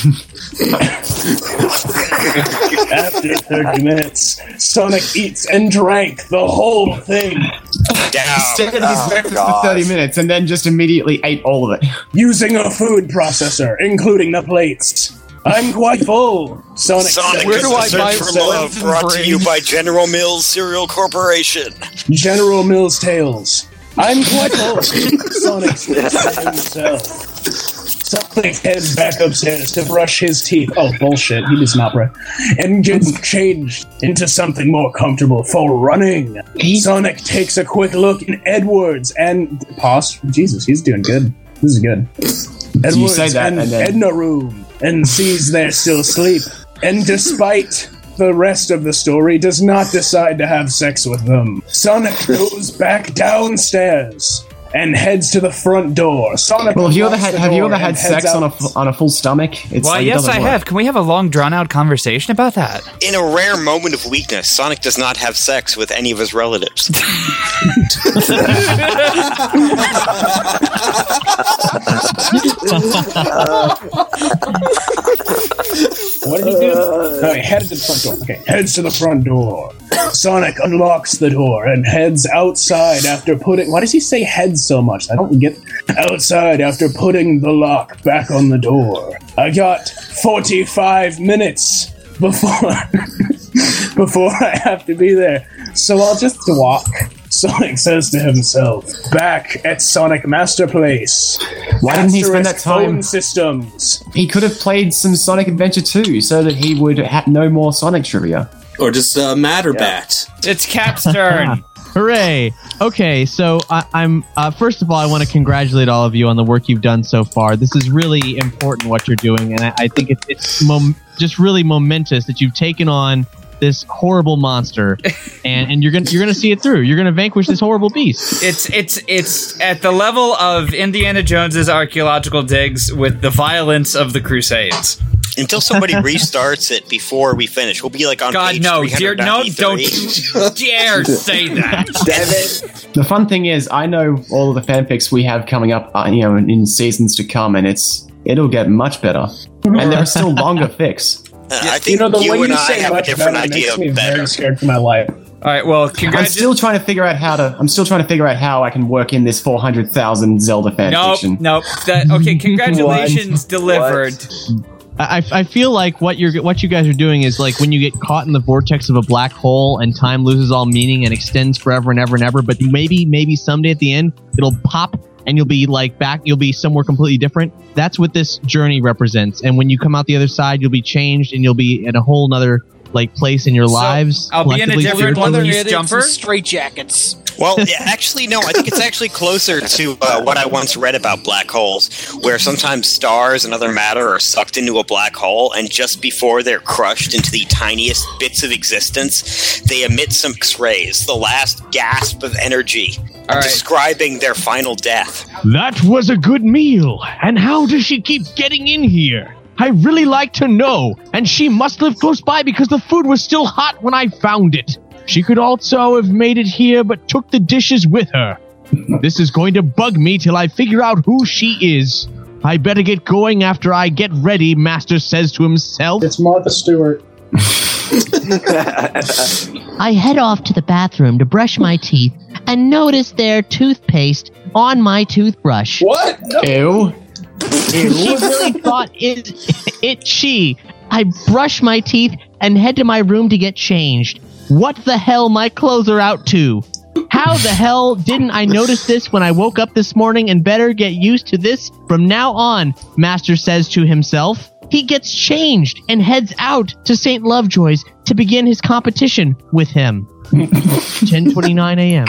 After 30 minutes, Sonic eats and drank the whole thing. Stayed at his breakfast for 30 minutes and then just immediately ate all of it. Using a food processor, including the plates. I'm quite full. Sonic Where do I buy for love? Brought to you by General Mills Cereal Corporation. General Mills Tales. I'm quite full. Sonic says to himself. Sonic heads back upstairs to brush his teeth. Oh, bullshit. He does not brush. And gets changed into something more comfortable for running. Sonic takes a quick look in Edwards and... Pause. Jesus, he's doing good. This is good. Edwards You say that and and then- Edna room and sees they're still asleep. And despite the rest of the story, does not decide to have sex with them. Sonic goes back downstairs and heads to the front door. Sonic. Well, have you ever unlocks had the door and sex heads on a full stomach? It's Well, like, it yes, doesn't I work. have. Can we have a long, drawn-out conversation about that? In a rare moment of weakness, Sonic does not have sex with any of his relatives. What did he do? Okay, headed to the front door. Okay, heads to the front door. Sonic unlocks the door and heads outside after putting... Why does he say heads so much? I don't get... Outside after putting the lock back on the door. I got 45 minutes before... before I have to be there. So I'll just walk. Sonic says to himself, back at Sonic Master Place. Why didn't he spend that Asterisk time? phone systems. He could have played some Sonic Adventure 2 so that he would know more Sonic trivia. Or just Matter Bat. It's Cap's turn. Hooray! Okay, so I'm first of all, I want to congratulate all of you on the work you've done so far. This is really important what you're doing, and I think it's just really momentous that you've taken on this horrible monster, and you're gonna see it through. You're gonna vanquish this horrible beast. It's at the level of Indiana Jones's archaeological digs with the violence of the Crusades. Until somebody restarts it before we finish, we'll be like on God, page no, dear, no, 393. don't dare say that. The fun thing is, I know all of the fanfics we have coming up, in seasons to come, and it'll get much better. And there are still longer fics. I think the way you and you I say have a much different better idea makes me of better. very scared for my life. All right, well, I'm still trying to figure out how I can work in this 400,000 Zelda fanfiction. Nope. Okay, congratulations, delivered. I feel like what you guys are doing is like when you get caught in the vortex of a black hole and time loses all meaning and extends forever and ever and ever, but maybe someday at the end it'll pop and you'll be like back, you'll be somewhere completely different. That's what this journey represents. And when you come out the other side, you'll be changed and you'll be in a whole nother place in your lives. I'll be in a different one than jumper. Straight jackets. Well, yeah, actually, no. I think it's actually closer to what I once read about black holes, where sometimes stars and other matter are sucked into a black hole, and just before they're crushed into the tiniest bits of existence, they emit some X-rays, the last gasp of energy, describing their final death. That was a good meal. And how does she keep getting in here? I really like to know. And she must live close by because the food was still hot when I found it. She could also have made it here but took the dishes with her. This is going to bug me till I figure out who she is. I better get going after I get ready, Master says to himself. It's Martha Stewart. I head off to the bathroom to brush my teeth and notice their toothpaste on my toothbrush. What? Ew. She really thought it's she. I brush my teeth and head to my room to get changed. What the hell, my clothes are out too. How the hell didn't I notice this when I woke up this morning and better get used to this from now on, Master says to himself. He gets changed and heads out to St. Lovejoy's to begin his competition with him. 10:29 a.m.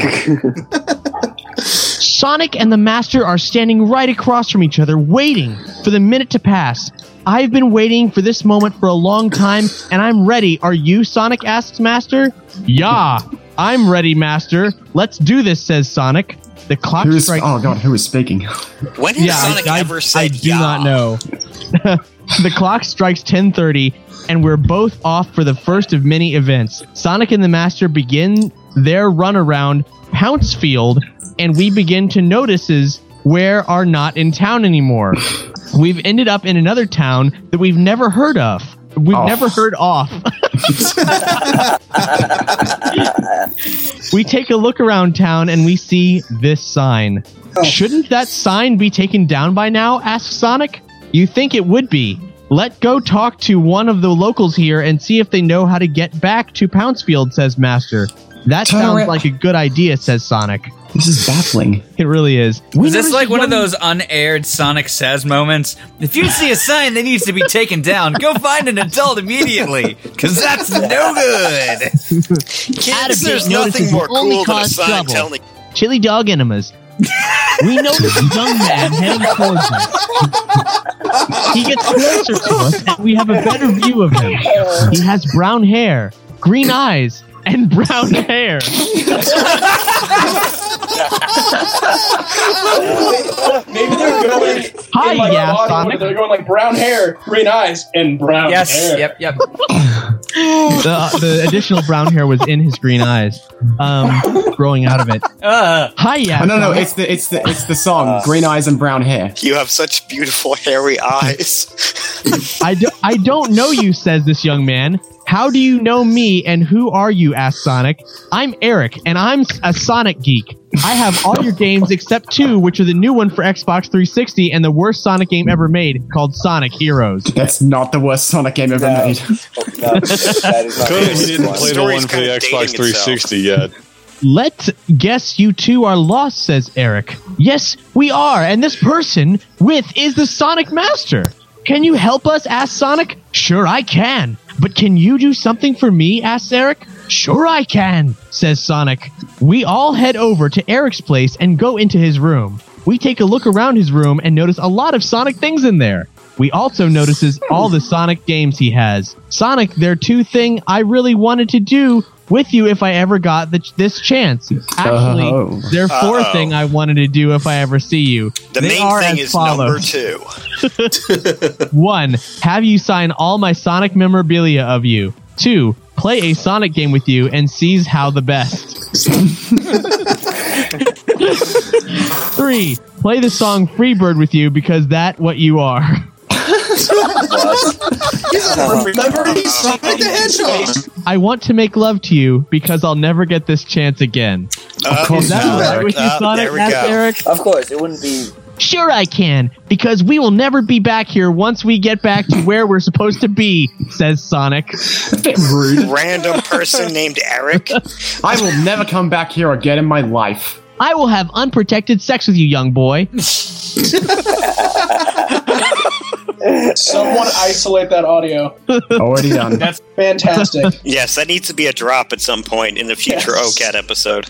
Sonic and the Master are standing right across from each other, waiting for the minute to pass. I've been waiting for this moment for a long time, and I'm ready. Are you, Sonic asks Master. Yeah, I'm ready, Master. Let's do this, says Sonic. The clock strikes... Oh god, who is speaking? When has Sonic ever said I do not know. The clock strikes 10:30, and we're both off for the first of many events. Sonic and the Master begin their run around Pouncefield, and we begin to notice where are not in town anymore. We've ended up in another town that we've never heard of. We've never heard of. We take a look around town and we see this sign. Shouldn't that sign be taken down by now? Asks Sonic. You think it would be. Let's go talk to one of the locals here and see if they know how to get back to Pouncefield, says Master. That sounds like a good idea, says Sonic. This is baffling. It really is. Is this like one of those unaired Sonic Says moments? If you see a sign that needs to be taken down, go find an adult immediately, because that's no good. Kids, there's nothing more cool than a sign telling... Chili dog enemas. We notice a young man heading towards us. He gets closer to us, and we have a better view of him. He has brown hair, green eyes, and brown hair. Maybe they're going. Hi, in, like, yeah, body, Sonic. They're going like brown hair, green eyes, and brown Yes. hair. Yep. The additional brown hair was in his green eyes, growing out of it. Hi, yeah. Oh, no, Sonic. it's the song Green Eyes and Brown Hair. You have such beautiful hairy eyes. I don't know you, says this young man. How do you know me, and who are you, asks Sonic. I'm Eric, and I'm a Sonic geek. I have all your games except 2, which are the new one for Xbox 360 and the worst Sonic game ever made, called Sonic Heroes. That's not the worst Sonic game ever made. Clearly, he didn't play the one for the Xbox 360 yet. Let's guess you two are lost, says Eric. Yes, we are, and this person is the Sonic Master. Can you help us, asks Sonic. Sure I can. But can you do something for me, asks Eric. Sure I can, says Sonic. We all head over to Eric's place and go into his room. We take a look around his room and notice a lot of Sonic things in there. We also notices all the Sonic games he has. Sonic, there are 2 things I really wanted to do with you if I ever got this chance. Actually, there are 4 things I wanted to do if I ever see you. The They main are thing as is follows. number 2. 1. Have you sign all my Sonic memorabilia of you. 2. Play a Sonic game with you and seize how the best. 3. Play the song Freebird with you because that what you are. Remember, he's Sonic the Hedgehog. I want to make love to you because I'll never get this chance again. Of course Is that all right with you, Sonic? there we Asked go. Eric. Of course, it wouldn't be. Sure I can, because we will never be back here once we get back to where we're supposed to be, says Sonic. A bit rude. Random person named Eric. I will never come back here again in my life. I will have unprotected sex with you, young boy. Someone isolate that audio. Already done. That's Fantastic. Yes, that needs to be a drop at some point in the future OCAT episode.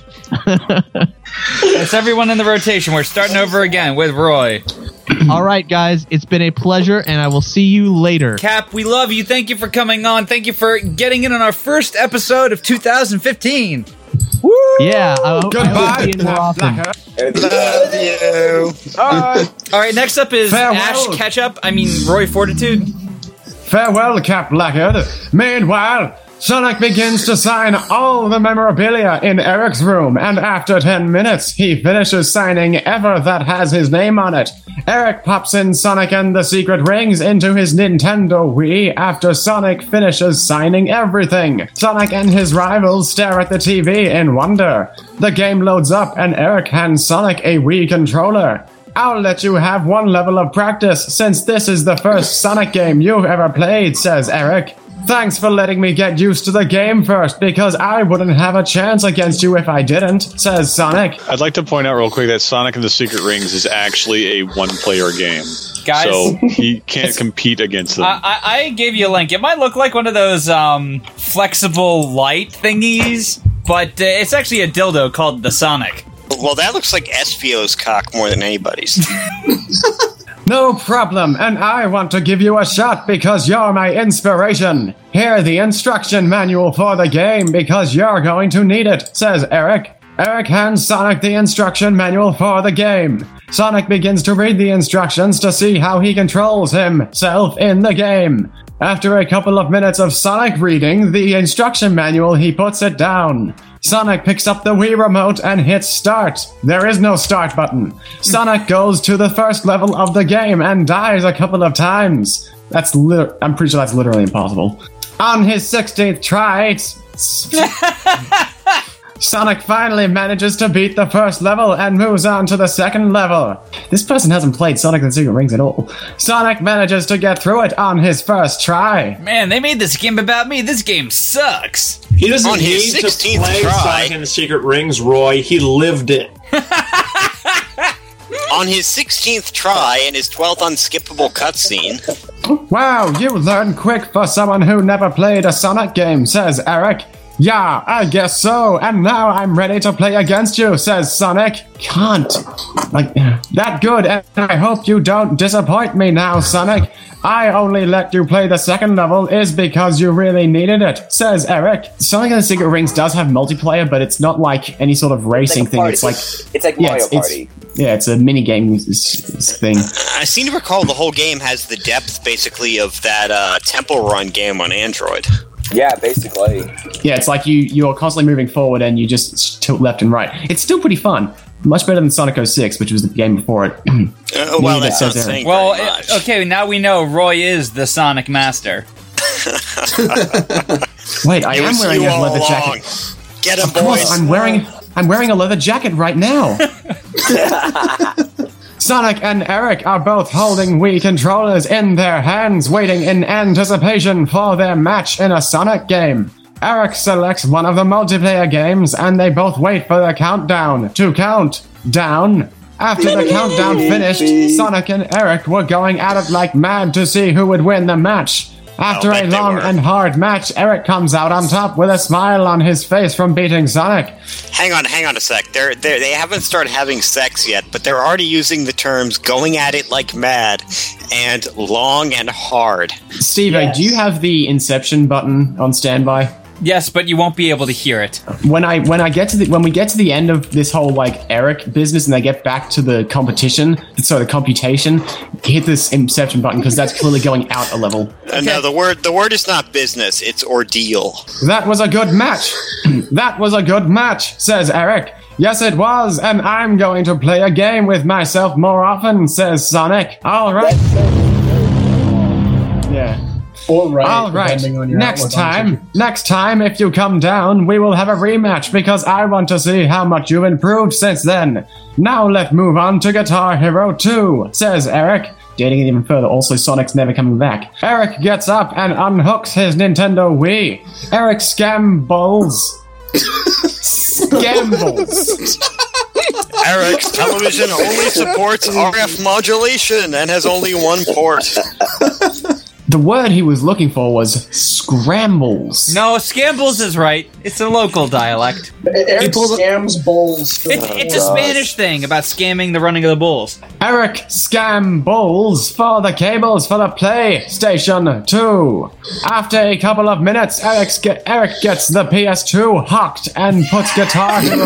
It's everyone in the rotation. We're starting over again with Roy. All right, guys, it's been a pleasure, and I will see you later. Cap, we love you. Thank you for coming on. Thank you for getting in on our first episode of 2015. Woo! Yeah, I hope Goodbye. to be in more often. Love you. All right, next up is Farewell. Ash Ketchup. Roy Fortitude. Farewell, Cap Blackhead. Meanwhile, Sonic begins to sign all the memorabilia in Eric's room, and after 10 minutes, he finishes signing ever that has his name on it. Eric pops in Sonic and the Secret Rings into his Nintendo Wii after Sonic finishes signing everything. Sonic and his rivals stare at the TV in wonder. The game loads up and Eric hands Sonic a Wii controller. I'll let you have 1 level of practice since this is the first Sonic game you've ever played, says Eric. Thanks for letting me get used to the game first, because I wouldn't have a chance against you if I didn't, says Sonic. I'd like to point out real quick that Sonic and the Secret Rings is actually a one-player game. Guys. So he can't compete against them. I gave you a link. It might look like one of those flexible light thingies, but it's actually a dildo called the Sonic. Well, that looks like Espio's cock more than anybody's. No problem, and I want to give you a shot because you're my inspiration. Here, the instruction manual for the game because you're going to need it, says Eric. Eric hands Sonic the instruction manual for the game. Sonic begins to read the instructions to see how he controls himself in the game. After a couple of minutes of Sonic reading the instruction manual, he puts it down. Sonic picks up the Wii remote and hits start. There is no start button. Sonic goes to the first level of the game and dies a couple of times. I'm pretty sure that's literally impossible. On his 16th try, Sonic finally manages to beat the first level and moves on to the second level. This person hasn't played Sonic and the Secret Rings at all. Sonic manages to get through it on his first try. Man, they made this game about me. This game sucks. He doesn't On his need to 16th play try. Sonic and the Secret Rings, Roy. He lived it. On his 16th try and his 12th unskippable cutscene. Wow, you learn quick for someone who never played a Sonic game, says Eric. Yeah, I guess so. And now I'm ready to play against you, says Sonic. Can't. Like, that good, and I hope you don't disappoint me now, Sonic. I only let you play the second level is because you really needed it, says Eric. Sonic and the Secret Rings does have multiplayer, but it's not like any sort of racing thing. It's like Mario Party. It's a minigame thing. I seem to recall the whole game has the depth, basically, of that Temple Run game on Android. Yeah, basically. Yeah, it's like you're constantly moving forward and you just tilt left and right. It's still pretty fun. Much better than Sonic 06, which was the game before it. Well, that's not saying Well, okay, now we know Roy is the Sonic Master. Wait, I am wearing a leather jacket. Get him, Of course, boys. I'm wearing a leather jacket right now. Sonic and Eric are both holding Wii controllers in their hands, waiting in anticipation for their match in a Sonic game. Eric selects one of the multiplayer games, and they both wait for the countdown to count down. After the countdown finished, Sonic and Eric were going at it like mad to see who would win the match. After a long and hard match, Eric comes out on top with a smile on his face from beating Sonic. Hang on a sec. They haven't started having sex yet, but they're already using the terms going at it like mad and long and hard. Steve, do you have the Inception button on standby? Yes, but you won't be able to hear it. When we get to the end of this whole like Eric business and they get back to the computation, hit this Inception button because that's clearly going out a level. No, the word is not business, it's ordeal. That was a good match. That was a good match, says Eric. Yes, it was, and I'm going to play a game with myself more often, says Sonic. All right. Yeah. All right. All right. Next time, if you come down, we will have a rematch because I want to see how much you've improved since then. Now let's move on to Guitar Hero 2, says Eric. Dating it even further, also Sonic's never coming back. Eric gets up and unhooks his Nintendo Wii. Eric scambles. Eric's television only supports RF modulation and has only one port. The word he was looking for was scrambles. No, scambles is right. It's a local dialect. Eric scams bulls. It's a Spanish thing about scamming the running of the bulls. Eric scambles for the cables for the PlayStation 2. After a couple of minutes, Eric gets the PS2 hooked and puts Guitar Hero.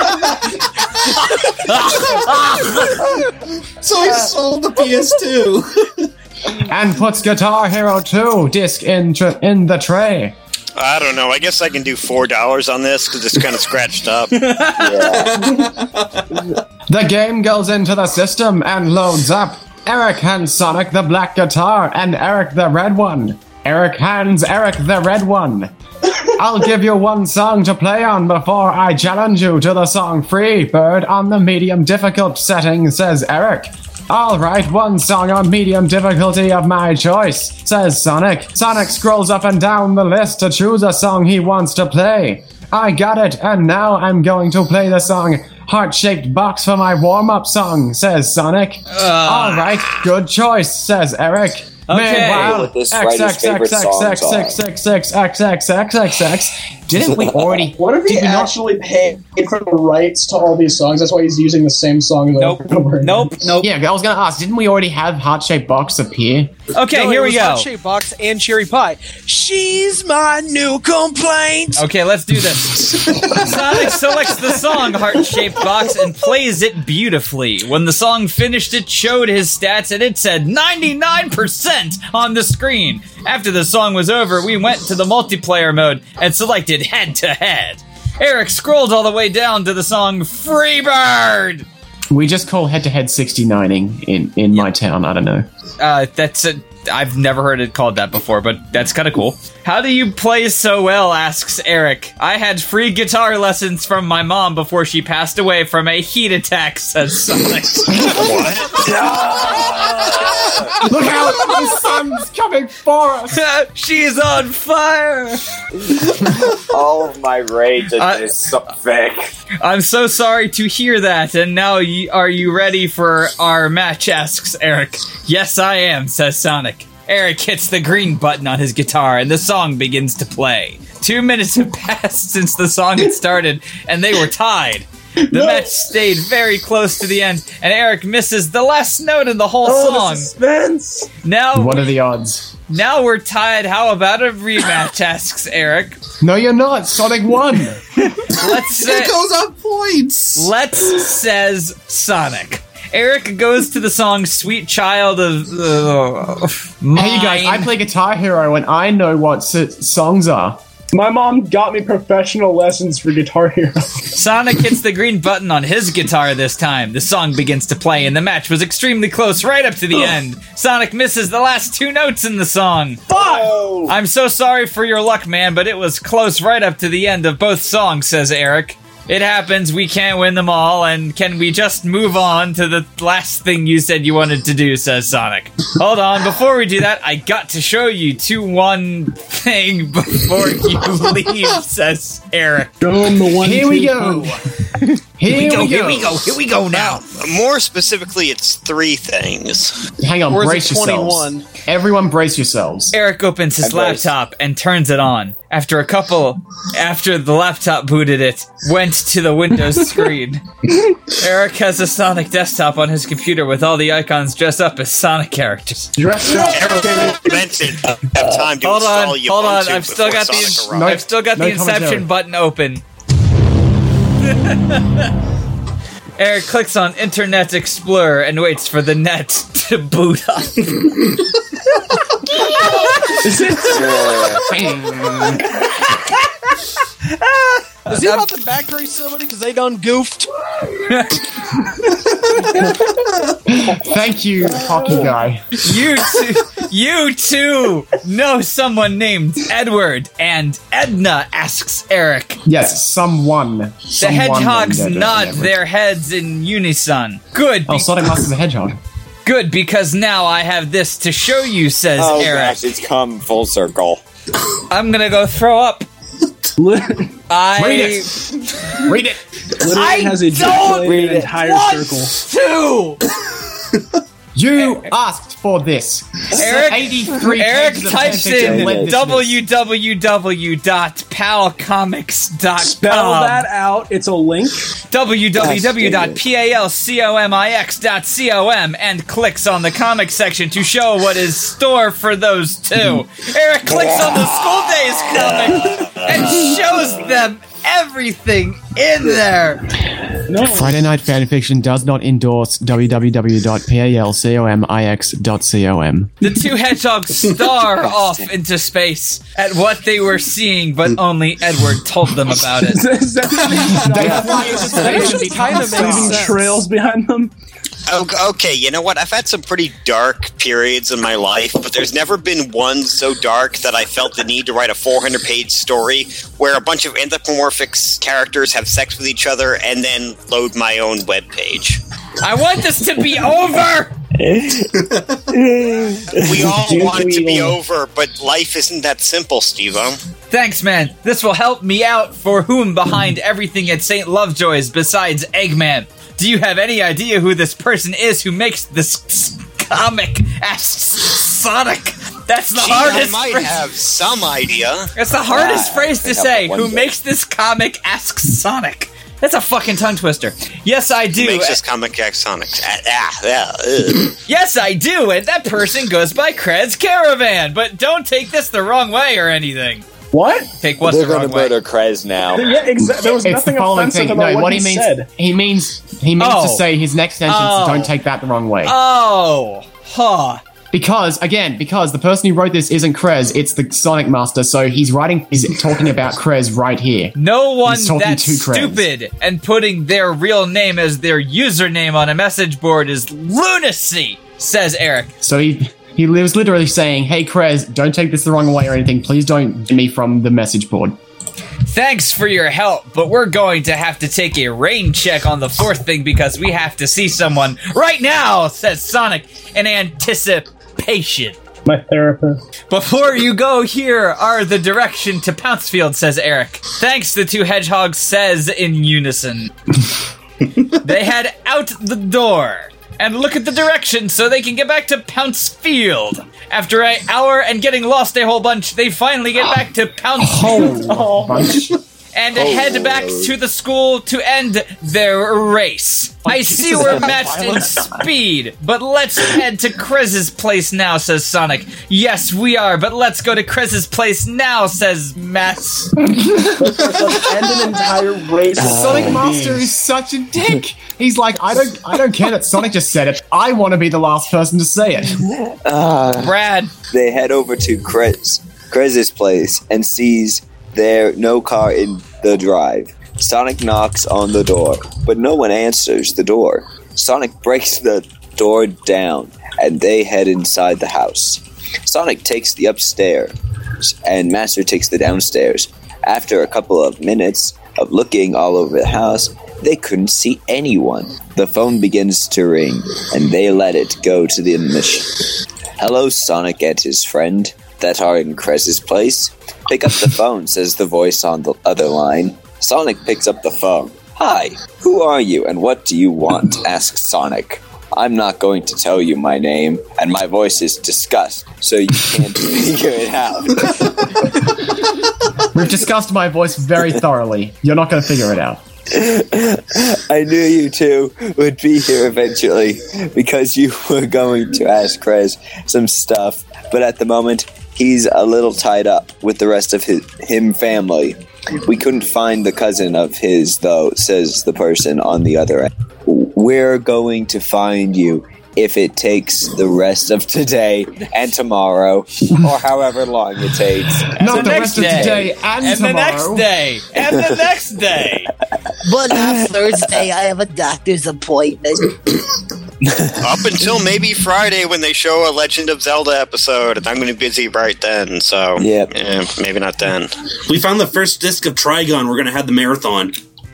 So he sold the PS2. And puts Guitar Hero 2 disc in the tray. I don't know. I guess I can do $4 on this because it's kind of scratched up. The game goes into the system and loads up. Eric hands Sonic the black guitar and Eric the red one. Eric hands Eric the red one. I'll give you one song to play on before I challenge you to the song Free Bird on the medium difficult setting, says Eric. Alright, one song on medium difficulty of my choice, says Sonic. Sonic scrolls up and down the list to choose a song he wants to play. I got it, and now I'm going to play the song Heart-Shaped Box for my warm-up song, says Sonic. Alright, good choice, says Eric. Meanwhile, XXXXXXXXXXXX. Didn't we already? What if he actually paid for the rights to all these songs? That's why he's using the same songs over and over. Nope. Yeah, I was gonna ask. Didn't we already have Heart-Shaped Box appear? Okay, here we go. Heart-Shaped Box and Cherry Pie. She's my new complaint. Okay, let's do this. Sonic selects the song Heart-Shaped Box and plays it beautifully. When the song finished, it showed his stats and it said 99% on the screen. After the song was over, we went to the multiplayer mode and selected head-to-head. Eric scrolled all the way down to the song Freebird. We just call head-to-head 69ing in my town. I don't know. I've never heard it called that before, but that's kind of cool. How do you play so well, asks Eric. I had free guitar lessons from my mom before she passed away from a heat attack, says Sonic. Look out! The sun's coming for us! She's on fire! All of my rage is so thick. I'm so sorry to hear that, and now are you ready for our match, asks Eric. Yes, I am, says Sonic. Eric hits the green button on his guitar, and the song begins to play. 2 minutes have passed since the song had started, and they were tied. The match stayed very close to the end, and Eric misses the last note in the whole song. Suspense! Now, What are the odds? now we're tied. How about a rematch? Asks Eric. No, you're not. Sonic won. Let's say It goes on points. Let's says Sonic. Eric goes to the song "Sweet Child of Mine." Hey, you guys, I play Guitar Hero and I know what songs are. My mom got me professional lessons for Guitar Hero. Sonic hits the green button on his guitar this time. The song begins to play, and the match was extremely close right up to the end. Sonic misses the last 2 notes in the song. Fuck! I'm so sorry for your luck, man, but it was close right up to the end of both songs, says Eric. It happens, we can't win them all, and can we just move on to the last thing you said you wanted to do, says Sonic. Hold on, before we do that, I got to show you one thing before you leave, says Eric. Here we go. Here we go now. More specifically, it's 3 things. Hang on, Or is it brace yourselves. 21? Everyone brace yourselves. Eric opens his laptop and turns it on. After the laptop booted it, went to the Windows screen. Eric has a Sonic desktop on his computer with all the icons dressed up as Sonic characters. Dressed up. Have time to Hold install you on. onto I've still before got Sonic the arrives. I've still got the Inception button open. Eric clicks on Internet Explorer and waits for the net to boot up. Is he about to backtrace somebody because they done goofed? Thank you, hockey guy. You too know someone named Edward, and Edna, asks Eric. Yes, someone. The hedgehogs named Edward. nod their heads in unison. Good. Oh, Sonic Master the Hedgehog. Good, because now I have this to show you, says Oh Eric. gosh, it's come full circle. I'm gonna go throw up. Read it. Literally has a don't an entire circle. You asked for this. Eric, 83 Eric pages of types fanfiction in led this www.palcomics.com. Spell that out. It's a link. www.palcomics.com and clicks on the comic section to show what is store for those two. Eric clicks on the School Days comic and shows them everything in there. No. Friday Night Fanfiction does not endorse www.palcomics.com. The two hedgehogs star off into space at what they were seeing, but only Edward told them about it. Leaving trails behind them. Okay, you know what? I've had some pretty dark periods in my life, but there's never been one so dark that I felt the need to write a 400-page story where a bunch of anthropomorphic characters have sex with each other and then load my own webpage. I want this to be over! We all want it to be over, but life isn't that simple, Steve-O. Thanks, man. This will help me out for whom behind everything at St. Lovejoy's besides Eggman. Do you have any idea who this person is who makes this comic? Asks Sonic. That's the hardest. I might have some idea. That's the hardest phrase to say. Who makes this comic? Asks Sonic. That's a fucking tongue twister. Yes, I do. Who makes this comic? Asks Sonic. Yes, I do, and that person goes by Krez Caravan. But don't take this the wrong way or anything. What? Take what's They're the wrong going to way? murder Krez now. Yeah, exactly. There was It's nothing the following offensive thing. about No, what he means said. he means Oh. to say his next sentence. Oh. Don't take that the wrong way. Oh, huh. Because the person who wrote this isn't Krez, it's the Sonic Master, so he's talking about Krez right here. No one He's talking that's to Krez. stupid and putting their real name as their username on a message board is lunacy, says Eric. So he was literally saying, hey Krez, don't take this the wrong way or anything, please don't get me from the message board. Thanks for your help, but we're going to have to take a rain check on the fourth thing because we have to see someone right now, says Sonic in anticipation. My therapist. Before you go, here are the direction to Pouncefield, says Eric. Thanks, the two hedgehogs says in unison. They head out the door. and look at the direction so they can get back to Pounce Field. After an hour and getting lost a whole bunch, they finally get back to Pounce Field. And head back to the school to end their race. I see we're matched in speed, but let's head to Krez's place now, says Sonic. Yes, we are, but let's go to Krez's place now, says Mass. End an entire race. Sonic Master is such a dick. He's like, I don't care that Sonic just said it. I want to be the last person to say it. Brad. They head over to Krez's place and sees there no car in the drive. Sonic knocks on the door, but no one answers the door. Sonic breaks the door down, and they head inside the house. Sonic takes the upstairs, and Master takes the downstairs. After a couple of minutes of looking all over the house, they couldn't see anyone. The phone begins to ring, and they let it go to the mission. Hello, Sonic and his friend that are in Krez's place. Pick up the phone, says the voice on the other line. Sonic picks up the phone. Hi, who are you and what do you want? Asks Sonic. I'm not going to tell you my name, and my voice is disgust, so you can't figure it out. We've discussed my voice very thoroughly. You're not going to figure it out. I knew you two would be here eventually because you were going to ask Krez some stuff, but at the moment, he's a little tied up with the rest of his family. We couldn't find the cousin of his, though, says the person on the other end. We're going to find you if it takes the rest of today and tomorrow, or however long it takes. Not the rest of today and tomorrow. the next day. And the next day. But on Thursday, I have a doctor's appointment. Up until maybe Friday when they show a Legend of Zelda episode, and I'm going to be busy right then, so maybe not then. We found the first disc of Trigon. We're going to have the marathon.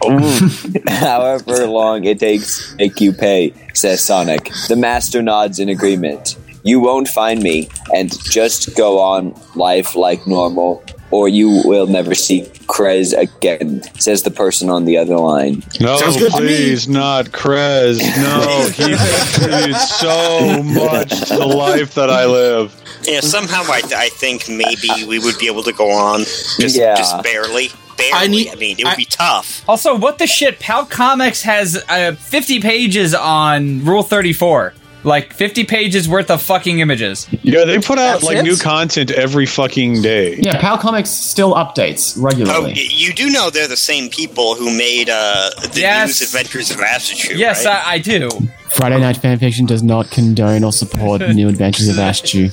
However long it takes to make you pay, says Sonic. The Master nods in agreement. You won't find me, and just go on life like normal, or you will never see Krez again, says the person on the other line. No, please, not Krez. No, he contributes so much to the life that I live. Yeah, somehow I think maybe we would be able to go on, just barely. I mean, it would be tough. Also, what the shit? PAL Comics has 50 pages on Rule 34. Like, 50 pages worth of fucking images. Yeah, they put out, new content every fucking day. Yeah, PAL Comics still updates regularly. Oh, you do know they're the same people who made the News Adventures of Ashichu, Yes, right? I do. Friday Night Fanfiction does not condone or support New Adventures of Ashichu,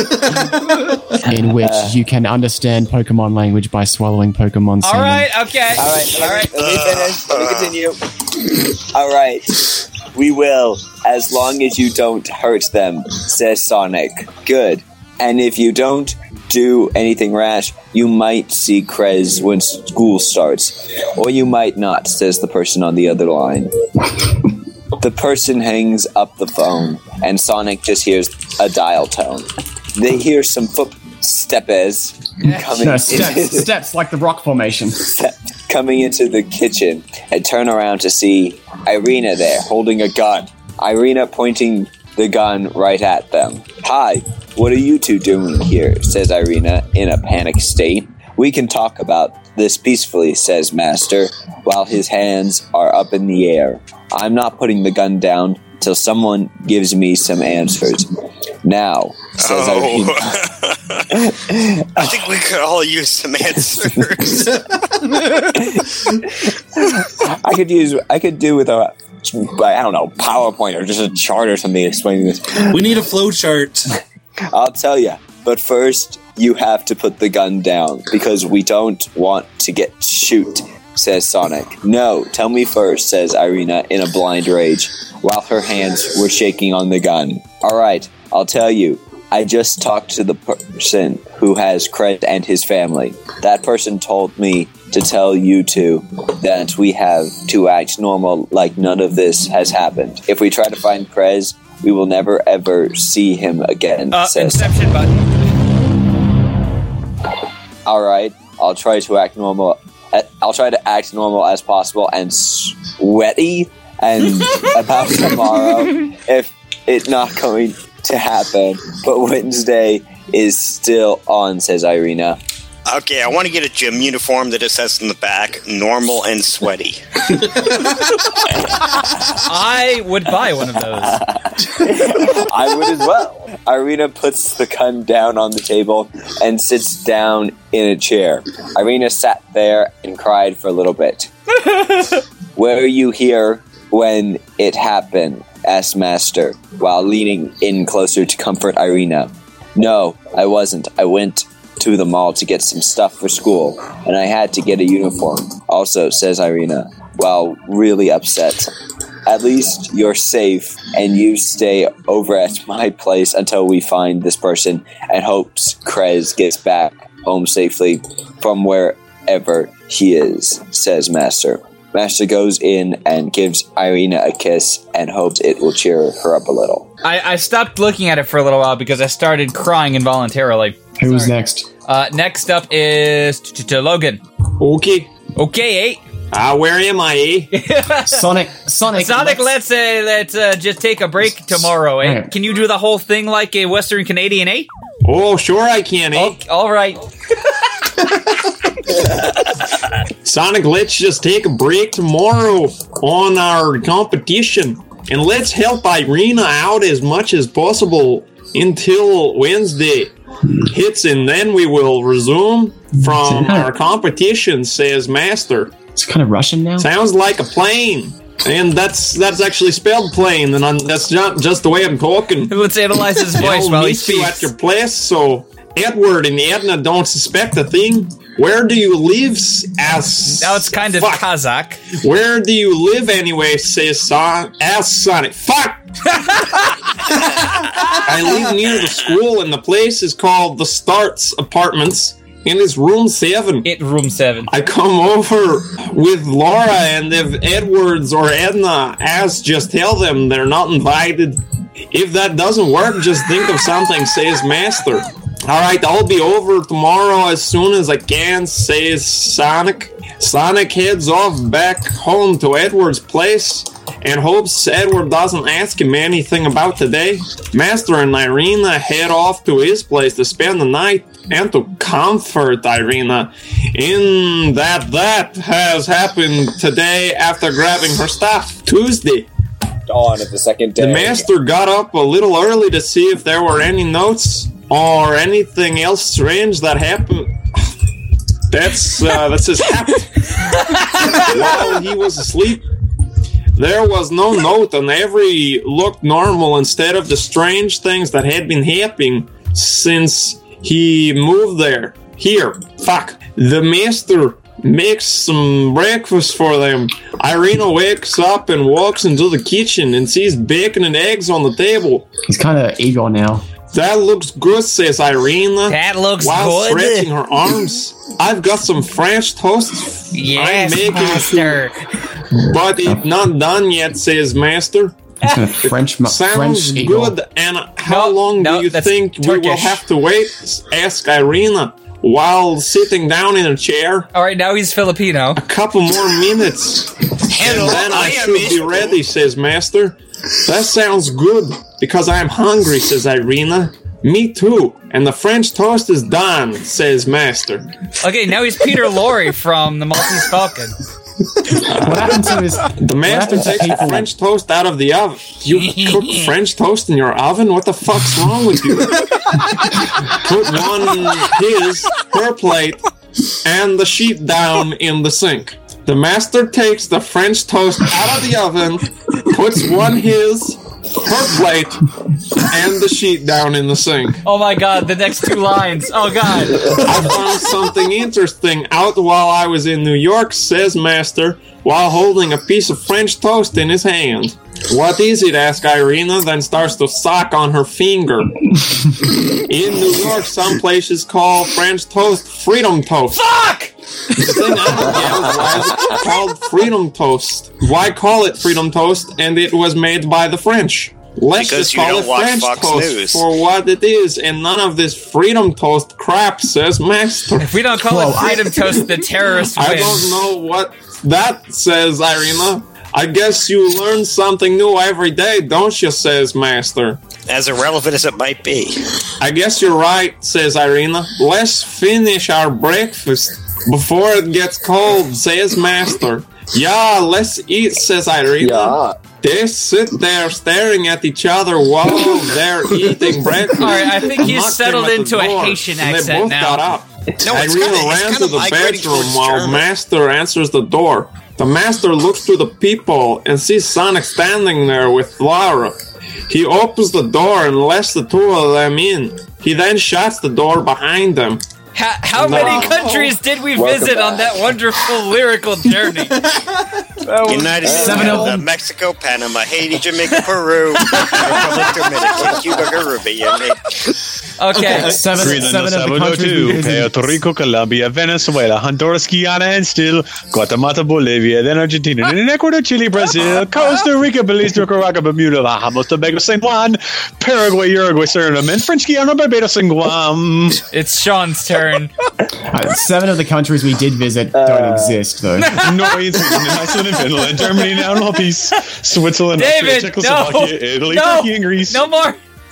in which you can understand Pokemon language by swallowing Pokemon semen. Alright, okay. Alright, let me finish. Let me continue. Alright, we will, as long as you don't hurt them, says Sonic. Good. And if you don't do anything rash, you might see Krez when school starts. Or you might not, says the person on the other line. The person hangs up the phone, and Sonic just hears a dial tone. They hear some footsteps coming steps like the rock formation. Coming into the kitchen, and turn around to see Irina there, holding a gun. Irina pointing the gun right at them. Hi, what are you two doing here? Says Irina in a panic state. We can talk about this peacefully, says Master, while his hands are up in the air. I'm not putting the gun down till someone gives me some answers. Now, says Irina. I think we could all use some answers. I could do with a, I don't know, PowerPoint or just a chart or something explaining this. We need a flow chart. I'll tell you, but first you have to put the gun down because we don't want to get shoot, says Sonic. No, tell me first, says Irina in a blind rage, while her hands were shaking on the gun. Alright, I'll tell you. I just talked to the person who has Krez and his family. That person told me to tell you two that we have to act normal like none of this has happened. If we try to find Krez, we will never ever see him again, says Inception button. Alright, I'll try to act normal. I'll try to act normal as possible and sweaty, and about tomorrow, if it's not going to happen, but Wednesday is still on, says Irina. Okay, I want to get a gym uniform that it says in the back, normal and sweaty. I would buy one of those. I would as well. Irina puts the gun down on the table and sits down in a chair. Irina sat there and cried for a little bit. Were you here when it happened? Asked Master, while leaning in closer to comfort Irina. No, I wasn't. I went to the mall to get some stuff for school, and I had to get a uniform. Also, says Irina, while really upset. At least you're safe, and you stay over at my place until we find this person, and hopes Krez gets back home safely from wherever he is, says Master. Master goes in and gives Irina a kiss and hopes it will cheer her up a little. I stopped looking at it for a little while because I started crying involuntarily. Who's next? Next up is Logan. Okay. Okay, where am I, Sonic, let's just take a break tomorrow, eh? Right. Can you do the whole thing like a Western Canadian, eh? Oh, sure I can, eh? Okay, all right. Sonic, let's just take a break tomorrow on our competition. And let's help Irina out as much as possible until Wednesday hits, and then we will resume from our competition, says Master. It's kind of Russian now. Sounds like a plane. And that's actually spelled plane, and that's not just the way I'm talking. Let's analyze his voice while he meet you speaks. at your place, so Edward and Edna don't suspect a thing. Where do you live, as... Now it's kind of Kazakh. Where do you live anyway, says Sonic. Fuck! I live near the school, and the place is called the Starts Apartments. And it's room 7. Room 7. I come over with Laura, and if Edwards or Edna ask, just tell them they're not invited. If that doesn't work, just think of something, says Master. Alright, I'll be over tomorrow as soon as I can, says Sonic. Sonic heads off back home to Edward's place and hopes Edward doesn't ask him anything about today. Master and Irina head off to his place to spend the night and to comfort Irina in that has happened today after grabbing her stuff. Tuesday. Dawn of the second day. The Master got up a little early to see if there were any notes or anything else strange that happened. That's his habit. While he was asleep, there was no note, and every looked normal instead of the strange things that had been happening since he moved there. The Master makes some breakfast for them. Irina wakes up and walks into the kitchen and sees bacon and eggs on the table. He's kind of ego now. That looks good, says Irina. That looks while good. stretching her arms. I've got some French toast. Yes, I'm making Master. But it's not done yet, says Master. French Sounds eagle. good. And how long do you think we will Turkish. have to wait? Ask Irina while sitting down in a chair. All right, now he's Filipino. A couple more minutes. And then I should be ready, says Master. That sounds good, because I am hungry, says Irina. Me too. And the French toast is done, says Master. Okay, now he's Peter Lorre from the Maltese Falcon. What happened to his... The Master takes the French toast out of the oven. You cook French toast in your oven? What the fuck's wrong with you? Put her plate, and the sheet down in the sink. The Master takes the French toast out of the oven, puts her plate, and the sheet down in the sink. Oh my god, the next two lines. Oh god. I found something interesting out while I was in New York, says Master, while holding a piece of French toast in his hand. What is it? Asks Irina, then starts to suck on her finger. In New York, some places call French toast Freedom Toast. Fuck! The thing I don't get is why is it called Freedom Toast? Why call it Freedom Toast and it was made by the French? Let's Because just you call don't it watch French Fox Toast News. for what it is, and none of this Freedom Toast crap, says Master. If we don't call it Freedom Toast, the terrorists win. I don't know what that says, Irina. I guess you learn something new every day, don't you, says Master. As irrelevant as it might be. I guess you're right, says Irina. Let's finish our breakfast before it gets cold, says Master. Yeah, let's eat, says Irina. Yeah. They sit there staring at each other while they're eating breakfast. Alright, I think he's Knocked settled them at into the a door, Haitian and accent they both now. got up. No, Irina ran to the bedroom while Master answers the door. The Master looks through the peephole and sees Sonic standing there with Laura. He opens the door and lets the two of them in. He then shuts the door behind them. How many countries did we visit on that wonderful lyrical journey? United States, Mexico, Panama, Haiti, Jamaica, Peru, Republic Dominican, Cuba, Caribbean. Okay. Seven of the countries. Puerto Rico, Colombia, Venezuela, Honduras, Guyana, and still Guatemala, Bolivia, then Argentina, then Ecuador, Chile, Brazil, Costa Rica, Belize, Nicaragua, Bermuda, Bahamas, Tobago, San Juan, Paraguay, Uruguay, Suriname, and French Guiana, Barbados, and Guam. It's Sean's turn. 7 of the countries we did visit don't exist, though. Norway, Sweden, Iceland, and Finland, Germany, now in all peace, Switzerland, David, Austria, Czechoslovakia, Italy, Turkey, and Greece. No more.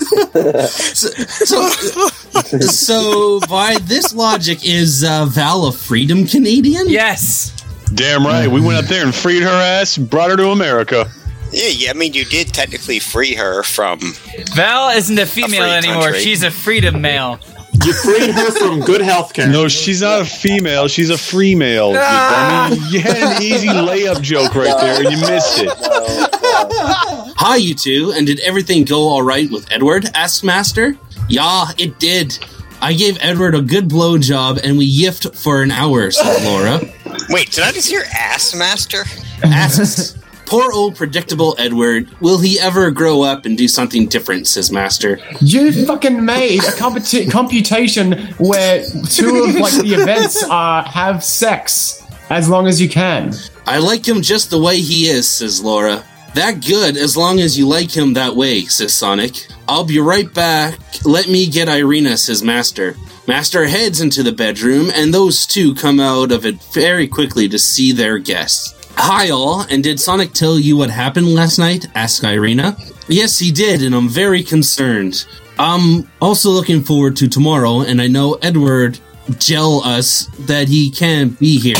So by this logic, is Val a freedom Canadian? Yes. Damn right. We went up there and freed her ass, brought her to America. Yeah, I mean, you did technically free her from... Val isn't a female free anymore. country. She's a freedom male. You freed her from good health care. No, she's not a female. She's a free male. You dummy. You had an easy layup joke right there, and you missed it. Hi, you two, and did everything go alright with Edward? Asked Master. Yeah, it did. I gave Edward a good blowjob, and we yiffed for an hour, said Laura. Wait, did I just hear ass master? Asks, poor old predictable Edward, will he ever grow up and do something different, says Master. You fucking made a computation where 2 of the events have sex as long as you can. I like him just the way he is, says Laura. That good, as long as you like him that way, says Sonic. I'll be right back. Let me get Irina, says Master. Master heads into the bedroom, and those two come out of it very quickly to see their guests. Hi all, and did Sonic tell you what happened last night? Asked Irina. Yes, he did, and I'm very concerned. I'm also looking forward to tomorrow, and I know Edward gel us that he can't be here.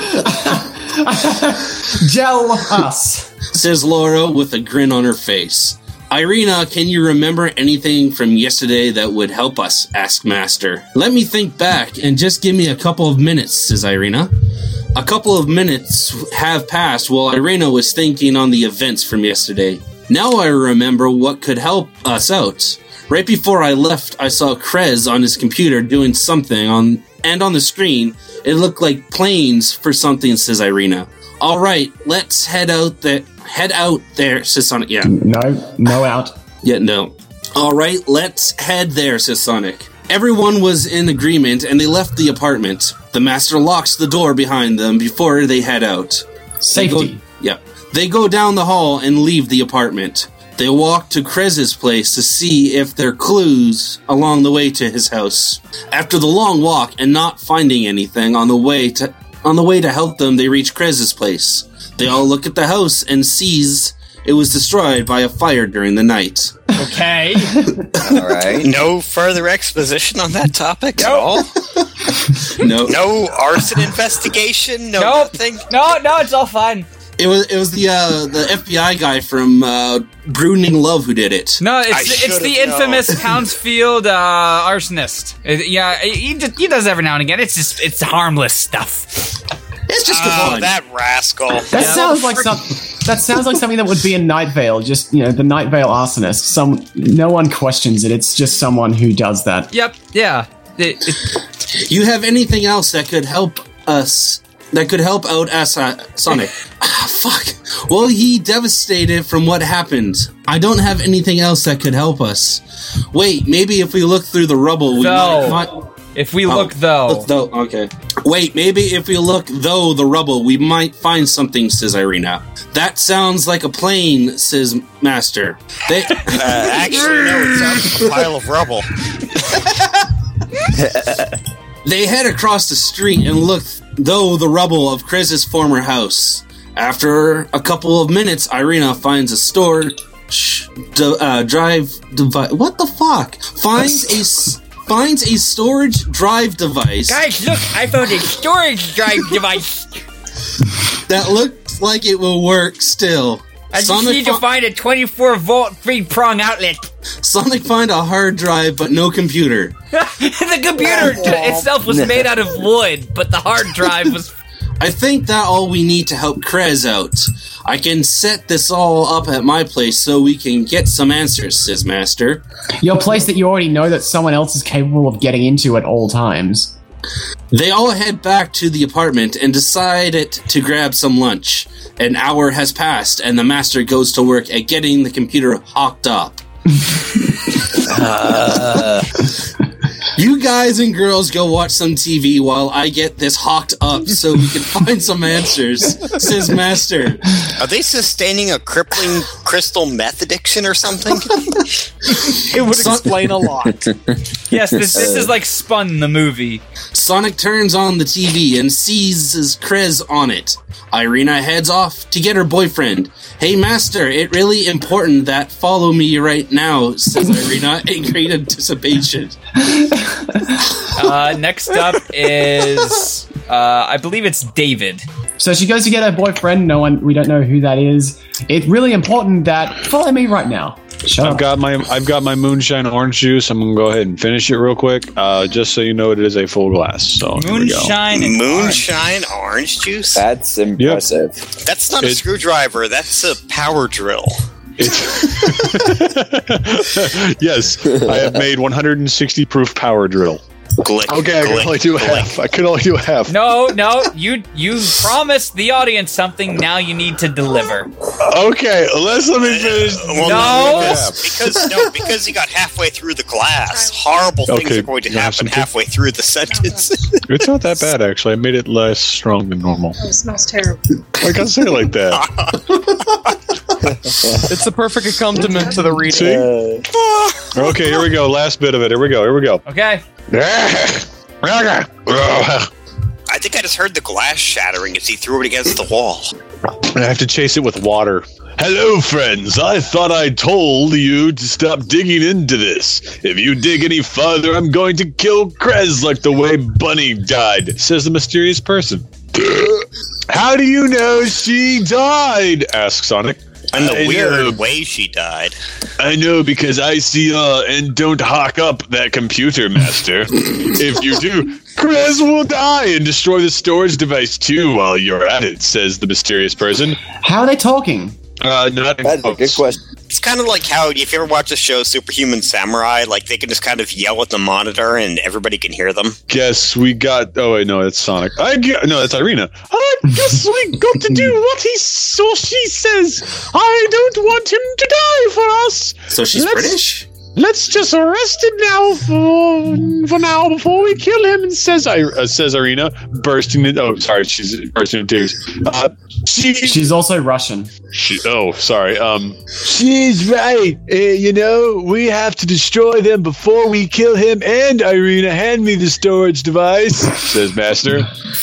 Gel us, says Laura with a grin on her face. Irina, can you remember anything from yesterday that would help us? Asked Master. Let me think back and just give me a couple of minutes, says Irina. A couple of minutes have passed while Irina was thinking on the events from yesterday. Now I remember what could help us out. Right before I left, I saw Krez on his computer doing something and on the screen, it looked like planes for something, says Irina. All right, let's head out there, says Sonic. Yeah. No out. Yeah, no. All right, let's head there, says Sonic. Everyone was in agreement, and they left the apartment. The Master locks the door behind them before they head out. Safety. They go down the hall and leave the apartment. They walk to Krez's place to see if there are clues along the way to his house. After the long walk and not finding anything on the way to help them, they reach Krez's place. They all look at the house and sees it was destroyed by a fire during the night. Okay. All right. No further exposition on that topic at all? No. No arson investigation? No nothing? No, it's all fine. It was the FBI guy from Brooding Love who did it. No, it's the infamous Hounsfield arsonist. He does every now and again. It's harmless stuff. It's just fun. That rascal. That sounds like something that would be in Night Vale. Just the Night Vale arsonist. No one questions it. It's just someone who does that. Yep. Yeah. You have anything else that could help us? That could help out Sonic. Fuck. Well, he devastated from what happened. I don't have anything else that could help us. Wait, maybe if we look through the rubble, we might find... If we look though. Okay. Wait, maybe if we look though the rubble, we might find something, says Irina. That sounds like a plane, says Master. Actually, no, it sounds like a pile of rubble. They head across the street and look though the rubble of Krez's former house. After a couple of minutes, Irina finds a storage drive device. What the fuck? Finds a storage drive device. Guys, look! I found a storage drive device that looks like it will work still. I just need to find a 24-volt 3-prong outlet. Sonic found a hard drive, but no computer. The computer itself was made out of wood, but the hard drive was... I think that all we need to help Krez out. I can set this all up at my place so we can get some answers, says Master. Your place that you already know that someone else is capable of getting into at all times. They all head back to the apartment and decided to grab some lunch. An hour has passed, and the Master goes to work at getting the computer hooked up. You guys and girls go watch some TV while I get this hooked up so we can find some answers, says Master. Are they sustaining a crippling crystal meth addiction or something? It would explain a lot. Yes, this is like Spun, the movie. Sonic turns on the TV and sees Krez on it. Irina heads off to get her boyfriend. Hey, Master, it really important that follow me right now, says Irina in great anticipation. Next up is, I believe it's David. So she goes to get her boyfriend. We don't know who that is. It's really important that follow me right now. I've got my moonshine orange juice. I'm gonna go ahead and finish it real quick. Just so you know, it is a full glass. So moonshine orange juice. That's impressive. Yep. That's not a screwdriver. That's a power drill. Yes, I have made 160 proof power drill. Glick, okay, I can only do half. I can only do half. No, you promised the audience something. Now you need to deliver. Okay, let me finish. Because he got halfway through the glass. Horrible things are going to happen halfway through the sentence. It's not that bad, actually. I made it less strong than normal. Oh, it smells terrible. I can't say it like that. It's the perfect accompaniment to the reading. Okay, here we go. Last bit of it. Here we go. Okay. I think I just heard the glass shattering as he threw it against the wall. I have to chase it with water. Hello, friends. I thought I told you to stop digging into this. If you dig any farther, I'm going to kill Krez like the way Bunny died, says the mysterious person. How do you know she died? Asks Sonic. And the weird way she died. I know because I see and don't hawk up that computer, Master. If you do, Krez will die and destroy the storage device too while you're at it, says the mysterious person. How are they talking? Not That's a good question. It's kind of like how, if you ever watch the show Superhuman Samurai, like they can just kind of yell at the monitor and everybody can hear them. Guess we got... Oh, wait, no, that's Sonic. No, that's Irina. I guess we got to do what she says. I don't want him to die for us. So she's British? Let's just arrest him now for now before we kill him, says Irina, bursting in... Oh, sorry, she's bursting in tears. She's also Russian. She's right. We have to destroy them before we kill him. And Irina, hand me the storage device, says Master.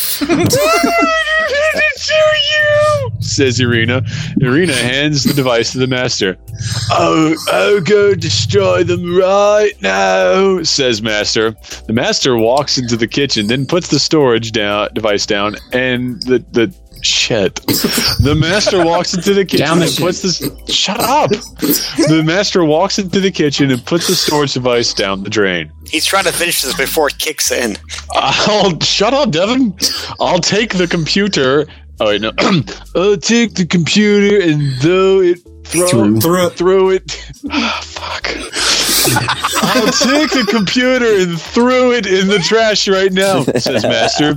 Says Irina. Irina hands the device to the Master. I'll go destroy them right now, says Master. The Master walks into the kitchen, then puts the storage device down, and the shit. The Master walks into the kitchen and puts this. Shut up! The Master walks into the kitchen and puts the storage device down the drain. He's trying to finish this before it kicks in. Shut up, Devin. I'll take the computer. Oh wait, no. I'll take the computer and throw it. Fuck. I'll take the computer and throw it in the trash right now, says Master.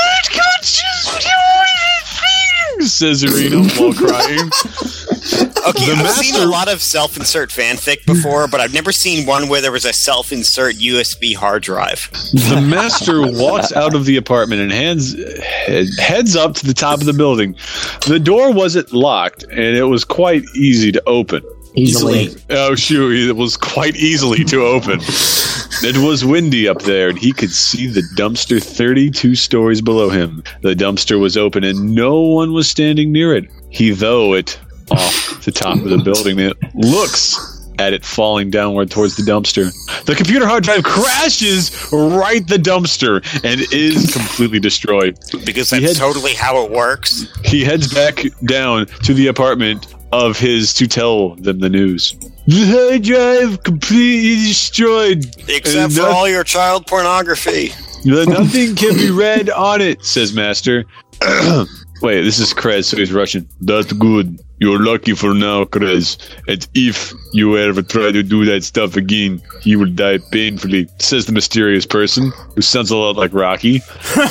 Says Irina while crying. Okay, I've seen a lot of self-insert fanfic before, but I've never seen one where there was a self-insert USB hard drive. The Master walks out of the apartment and heads up to the top of the building. The door wasn't locked, and it was quite easy to open. Easily. Oh, shoot. It was quite easily to open. It was windy up there, and he could see the dumpster 32 stories below him. The dumpster was open, and no one was standing near it. He threw it off the top of the building and looks at it falling downward towards the dumpster. The computer hard drive crashes right the dumpster and is completely destroyed. Because that's totally how it works. He heads back down to the apartment of his to tell them the news. The hard drive completely destroyed. Except for all your child pornography. Nothing can be read on it, says Master. Wait, this is Krez, so he's Russian. That's good. You're lucky for now, Krez. And if you ever try to do that stuff again, he will die painfully, says the mysterious person, who sounds a lot like Rocky.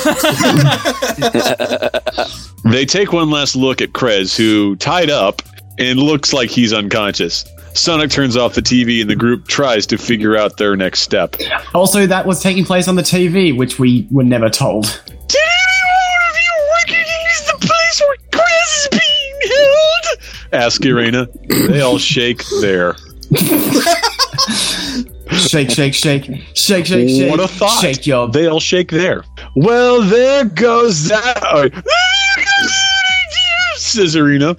They take one last look at Krez, who tied up and looks like he's unconscious. Sonic turns off the TV and the group tries to figure out their next step. Also, that was taking place on the TV, which we were never told. Did anyone of you recognize the place where Krez is being held? Asks Irina. They all shake there. Shake, shake, shake. Shake, shake, shake. What a thought. Shake, yo. They all shake there. Well, there goes that. There goes that idea, says Irina.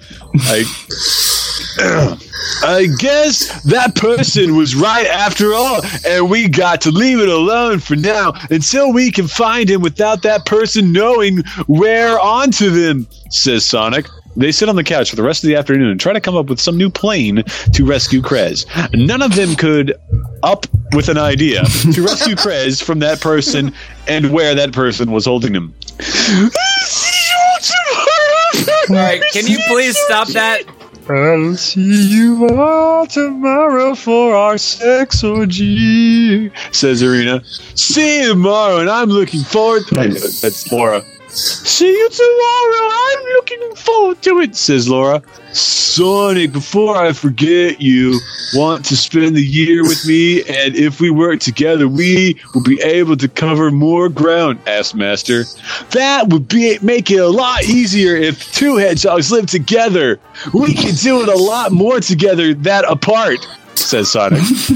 I guess that person was right after all, and we got to leave it alone for now until we can find him without that person knowing we're onto them, says Sonic. They sit on the couch for the rest of the afternoon and try to come up with some new plan to rescue Krez. None of them could up with an idea to rescue Krez from that person and where that person was holding him. Alright, can you please stop that? I'll see you all tomorrow for our sex orgy, says Irina. See you tomorrow, and I'm looking forward to it. That's Laura. See you tomorrow, I'm looking forward to it, says Laura. Sonic, before I forget, you want to spend the year with me, and if we work together, we will be able to cover more ground, asked Master. That would make it a lot easier if two hedgehogs live together. We can do it a lot more together than apart, says Sonic.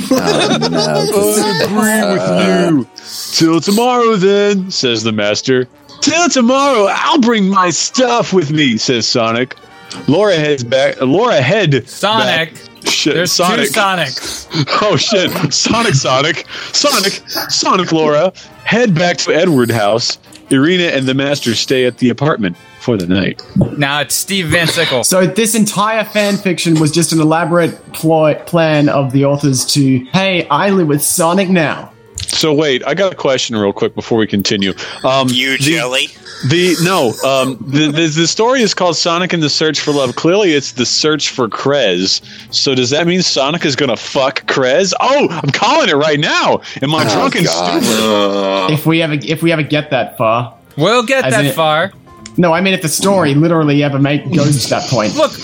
I agree with you. Till tomorrow, then, says the Master. Till tomorrow, I'll bring my stuff with me, says Sonic. Laura heads back. Sonic. Back. Shit, There's Sonic. two Sonics. Oh shit! Sonic. Laura head back to Edward House. Irina and the Master stay at the apartment for the night. Now it's Steve Van Sickle. So this entire fan fiction was just an elaborate plan of the authors to, hey, I live with Sonic now. So wait, I got a question real quick before we continue. Jelly? The story is called Sonic and the Search for Love. Clearly, it's the search for Krez. So does that mean Sonic is gonna fuck Krez? Oh, I'm calling it right now. Am I drunk and stupid? If we ever get that far, we'll get that far. No, I mean if the story literally ever goes to that point. Look,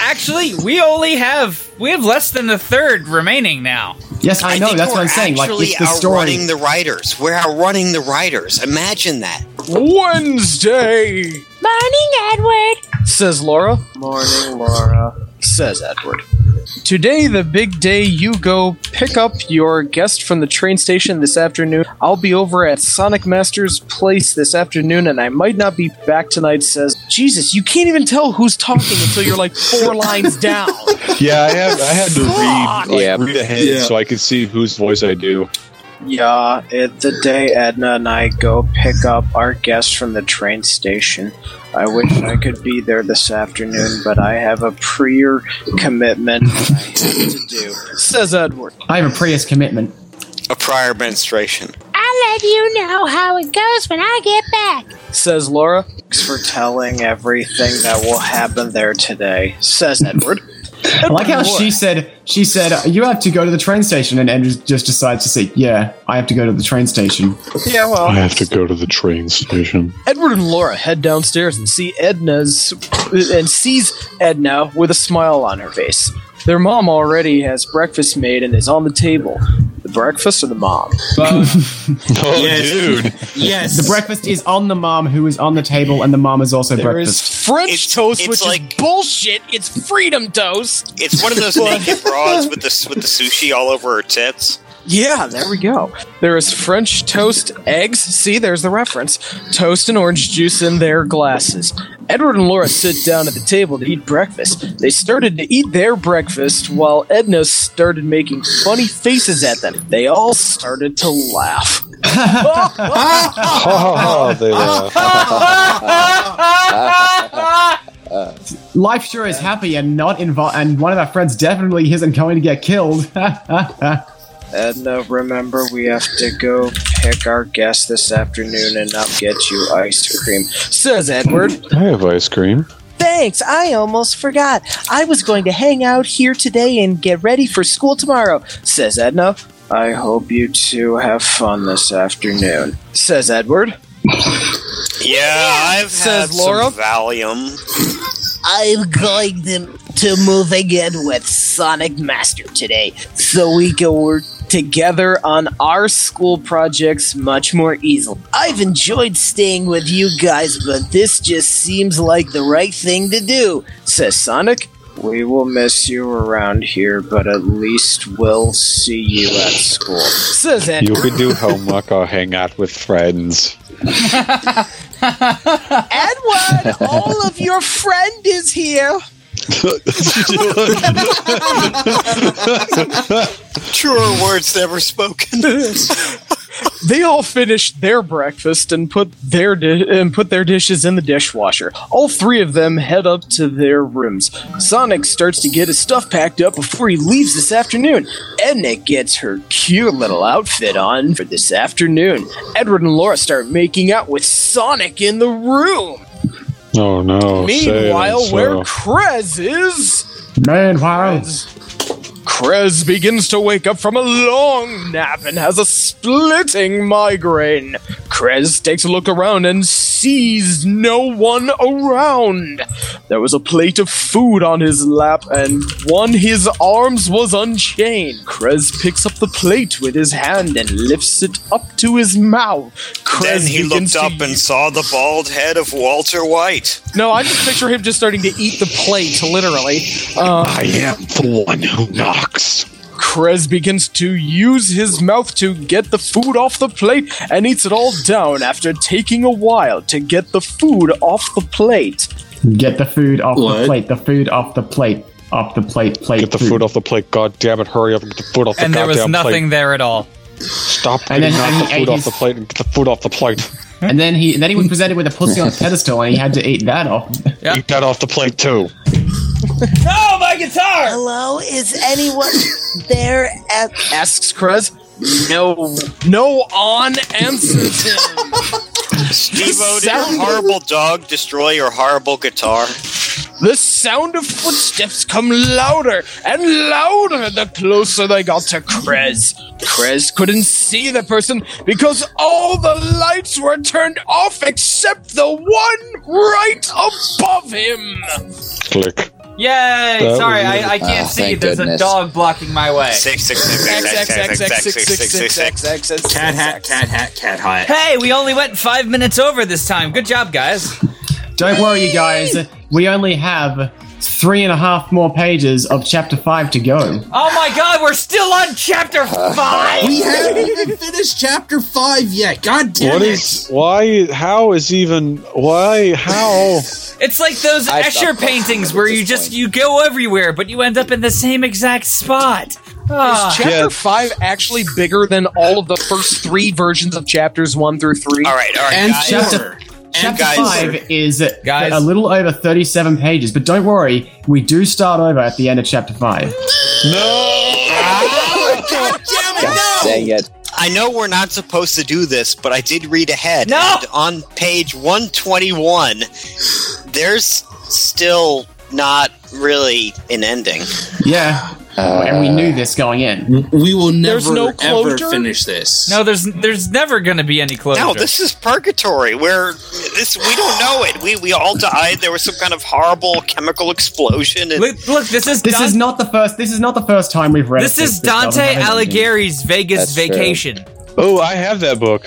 we have less than a third remaining now. Yes, I know. That's what I'm saying. Like, it's the story. Outrunning the writers. We're outrunning the writers. Imagine that. Wednesday! Morning, Edward! Says Laura. Morning, Laura. Says Edward. Today, the big day. You go pick up your guest from the train station this afternoon. I'll be over at Sonic Master's place this afternoon, and I might not be back tonight. Says, Jesus, you can't even tell who's talking until you're like 4 lines down. Yeah, I had to read ahead so I could see whose voice I do. Yeah, the day Edna and I go pick up our guest from the train station. I wish I could be there this afternoon, but I have a prior commitment that I have to do. Says Edward. I have a Prius commitment. A prior menstruation. I'll let you know how it goes when I get back. Says Laura. Thanks for telling everything that will happen there today. Says Edward. I like how she said, you have to go to the train station, and Andrew just decides to say, yeah, I have to go to the train station. Yeah, well, I have to go to the train station. Edward and Laura head downstairs and sees Edna with a smile on her face. Their mom already has breakfast made and is on the table. The breakfast or the mom? Dude. Yes. The breakfast is on the mom, who is on the table, and the mom is also There breakfast. is French toast, which is bullshit. It's freedom toast. It's one of those naked broads with the sushi all over her tits. Yeah, there we go. There is French toast, eggs. See, there's the reference. Toast and orange juice in their glasses. Edward and Laura sit down at the table to eat breakfast. They started to eat their breakfast while Edna started making funny faces at them. They all started to laugh. They laugh. Life sure is happy and not involved, and one of our friends definitely isn't going to get killed. Edna, remember we have to go pick our guest this afternoon and I'll get you ice cream, says Edward. I have ice cream. Thanks, I almost forgot. I was going to hang out here today and get ready for school tomorrow, says Edna. I hope you two have fun this afternoon, says Edward. Yeah, I've Says had Laura. some Valium. I'm going to move again with Sonic Master today, so we can work together on our school projects much more easily. I've enjoyed staying with you guys, but this just seems like the right thing to do, says Sonic. We will miss you around here, but at least we'll see you at school, says Edward. You could do homework or hang out with friends. Edward, all of your friend is here. Truer words never spoken. They all finished their breakfast and put their dishes in the dishwasher. All three of them head up to their rooms. Sonic starts to get his stuff packed up before he leaves this afternoon. Edna gets her cute little outfit on for this afternoon. Edward and Laura start making out with Sonic in the room. Oh no. Meanwhile, where Krez is... Meanwhile... Krez begins to wake up from a long nap and has a splitting migraine. Krez takes a look around and sees no one around. There was a plate of food on his lap and one his arms was unchained. Krez picks up the plate with his hand and lifts it up to his mouth. Then he looked up and saw the bald head of Walter White. No, I just picture him just starting to eat the plate, literally. I am the one who knocks. Krez begins to use his mouth to get the food off the plate and eats it all down after taking a while to get the food off the plate. Get the food off the plate. The food off the plate. Off the plate. Get the food off the plate. God damn it! Hurry up and get the food off the And there goddamn was nothing plate. there at all. Stop And getting then- the and he food ate off the plate and get the food off the plate. And then he was presented with a pussy on a pedestal, and he had to eat that off. Eat that off the plate too. Oh, my guitar! Hello, is anyone there at... Asks Krez. No on answers him. Steve-O, did your horrible dog destroy your horrible guitar? The sound of footsteps come louder and louder the closer they got to Krez. Krez couldn't see the person because all the lights were turned off except the one right above him. Click. Yay! That Sorry, was- I can't see. thank There's goodness. a dog blocking my way. Cat hat. Hey, we only went 5 minutes over this time. Good job, guys. Don't worry, you guys. We only have 3.5 more pages of chapter 5 to go. Oh my god, we're still on chapter 5! We haven't even finished chapter 5 yet. God damn What it. is? Why? How is even? Why? How? It's like those I Escher stopped paintings at where this you just point. you go everywhere, but you end up in the same exact spot. Is Ah. chapter 5 actually bigger than all of the first 3 versions of chapters 1 through 3? All right, And guys. Chapter guys- 5 is Guys. a little over 37 pages, but don't worry, we do start over at the end of chapter 5. Dang it. I know we're not supposed to do this, but I did read ahead. No! And on page 121, there's still not really an ending. Yeah. And we knew this going in. We will never no ever closure? finish this. No, there's never going to be any closure. No, this is purgatory. Where we don't know it. We all died. There was some kind of horrible chemical explosion. And look, this is not the first time we've read. This is Dante Alighieri's Vegas Vacation. Oh, I have that book.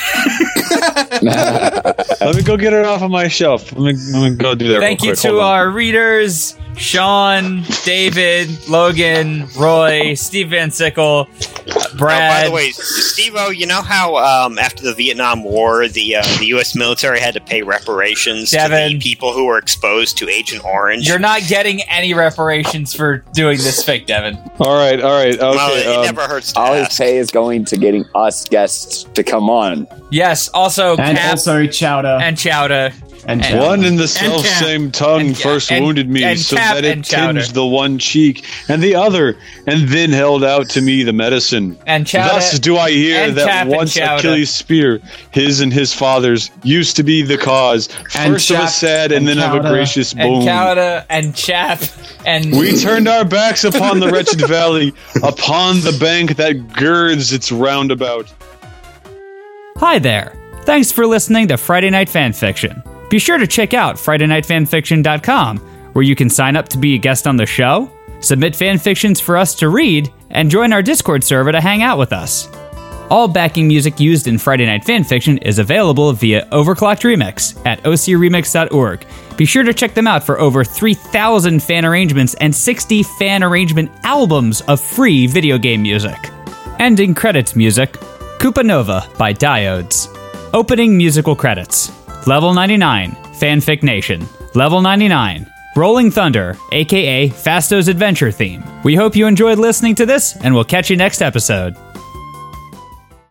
Let me go get it off of my shelf. Let me go do that. Thank real you quick. to Hold on. our readers, Sean, David, Logan, Roy, Steve Van Sickle, Brad. By the way, Steve-O, you know how after the Vietnam War, the U.S. military had to pay reparations to the people who were exposed to Agent Orange? You're not getting any reparations for doing this fake, Devin. All right. Okay. Well, it never hurts to all his ask. pay is going to getting us guests to come on. Yes, also And Cap also Chowder. and Chowder. And one and the self same tongue first wounded me, so that it tinged the one cheek and the other, and then held out to me the medicine. And Chowder, thus do I hear and that Cap and once Chowder. Achilles' spear, his and his father's, used to be the cause And first of a Chap sad and and then of a Chowder gracious and boon. Chowder and Chap and We turned our backs upon the wretched valley, upon the bank that girds its roundabout. Hi there. Thanks for listening to Friday Night Fanfiction. Be sure to check out FridayNightFanfiction.com, where you can sign up to be a guest on the show, submit fanfictions for us to read, and join our Discord server to hang out with us. All backing music used in Friday Night Fanfiction is available via Overclocked Remix at ocremix.org. Be sure to check them out for over 3,000 fan arrangements and 60 fan arrangement albums of free video game music. Ending credits music, Koopa Nova by Diodes. Opening musical credits. Level 99, Fanfic Nation. Level 99, Rolling Thunder, aka Fasto's Adventure theme. We hope you enjoyed listening to this, and we'll catch you next episode.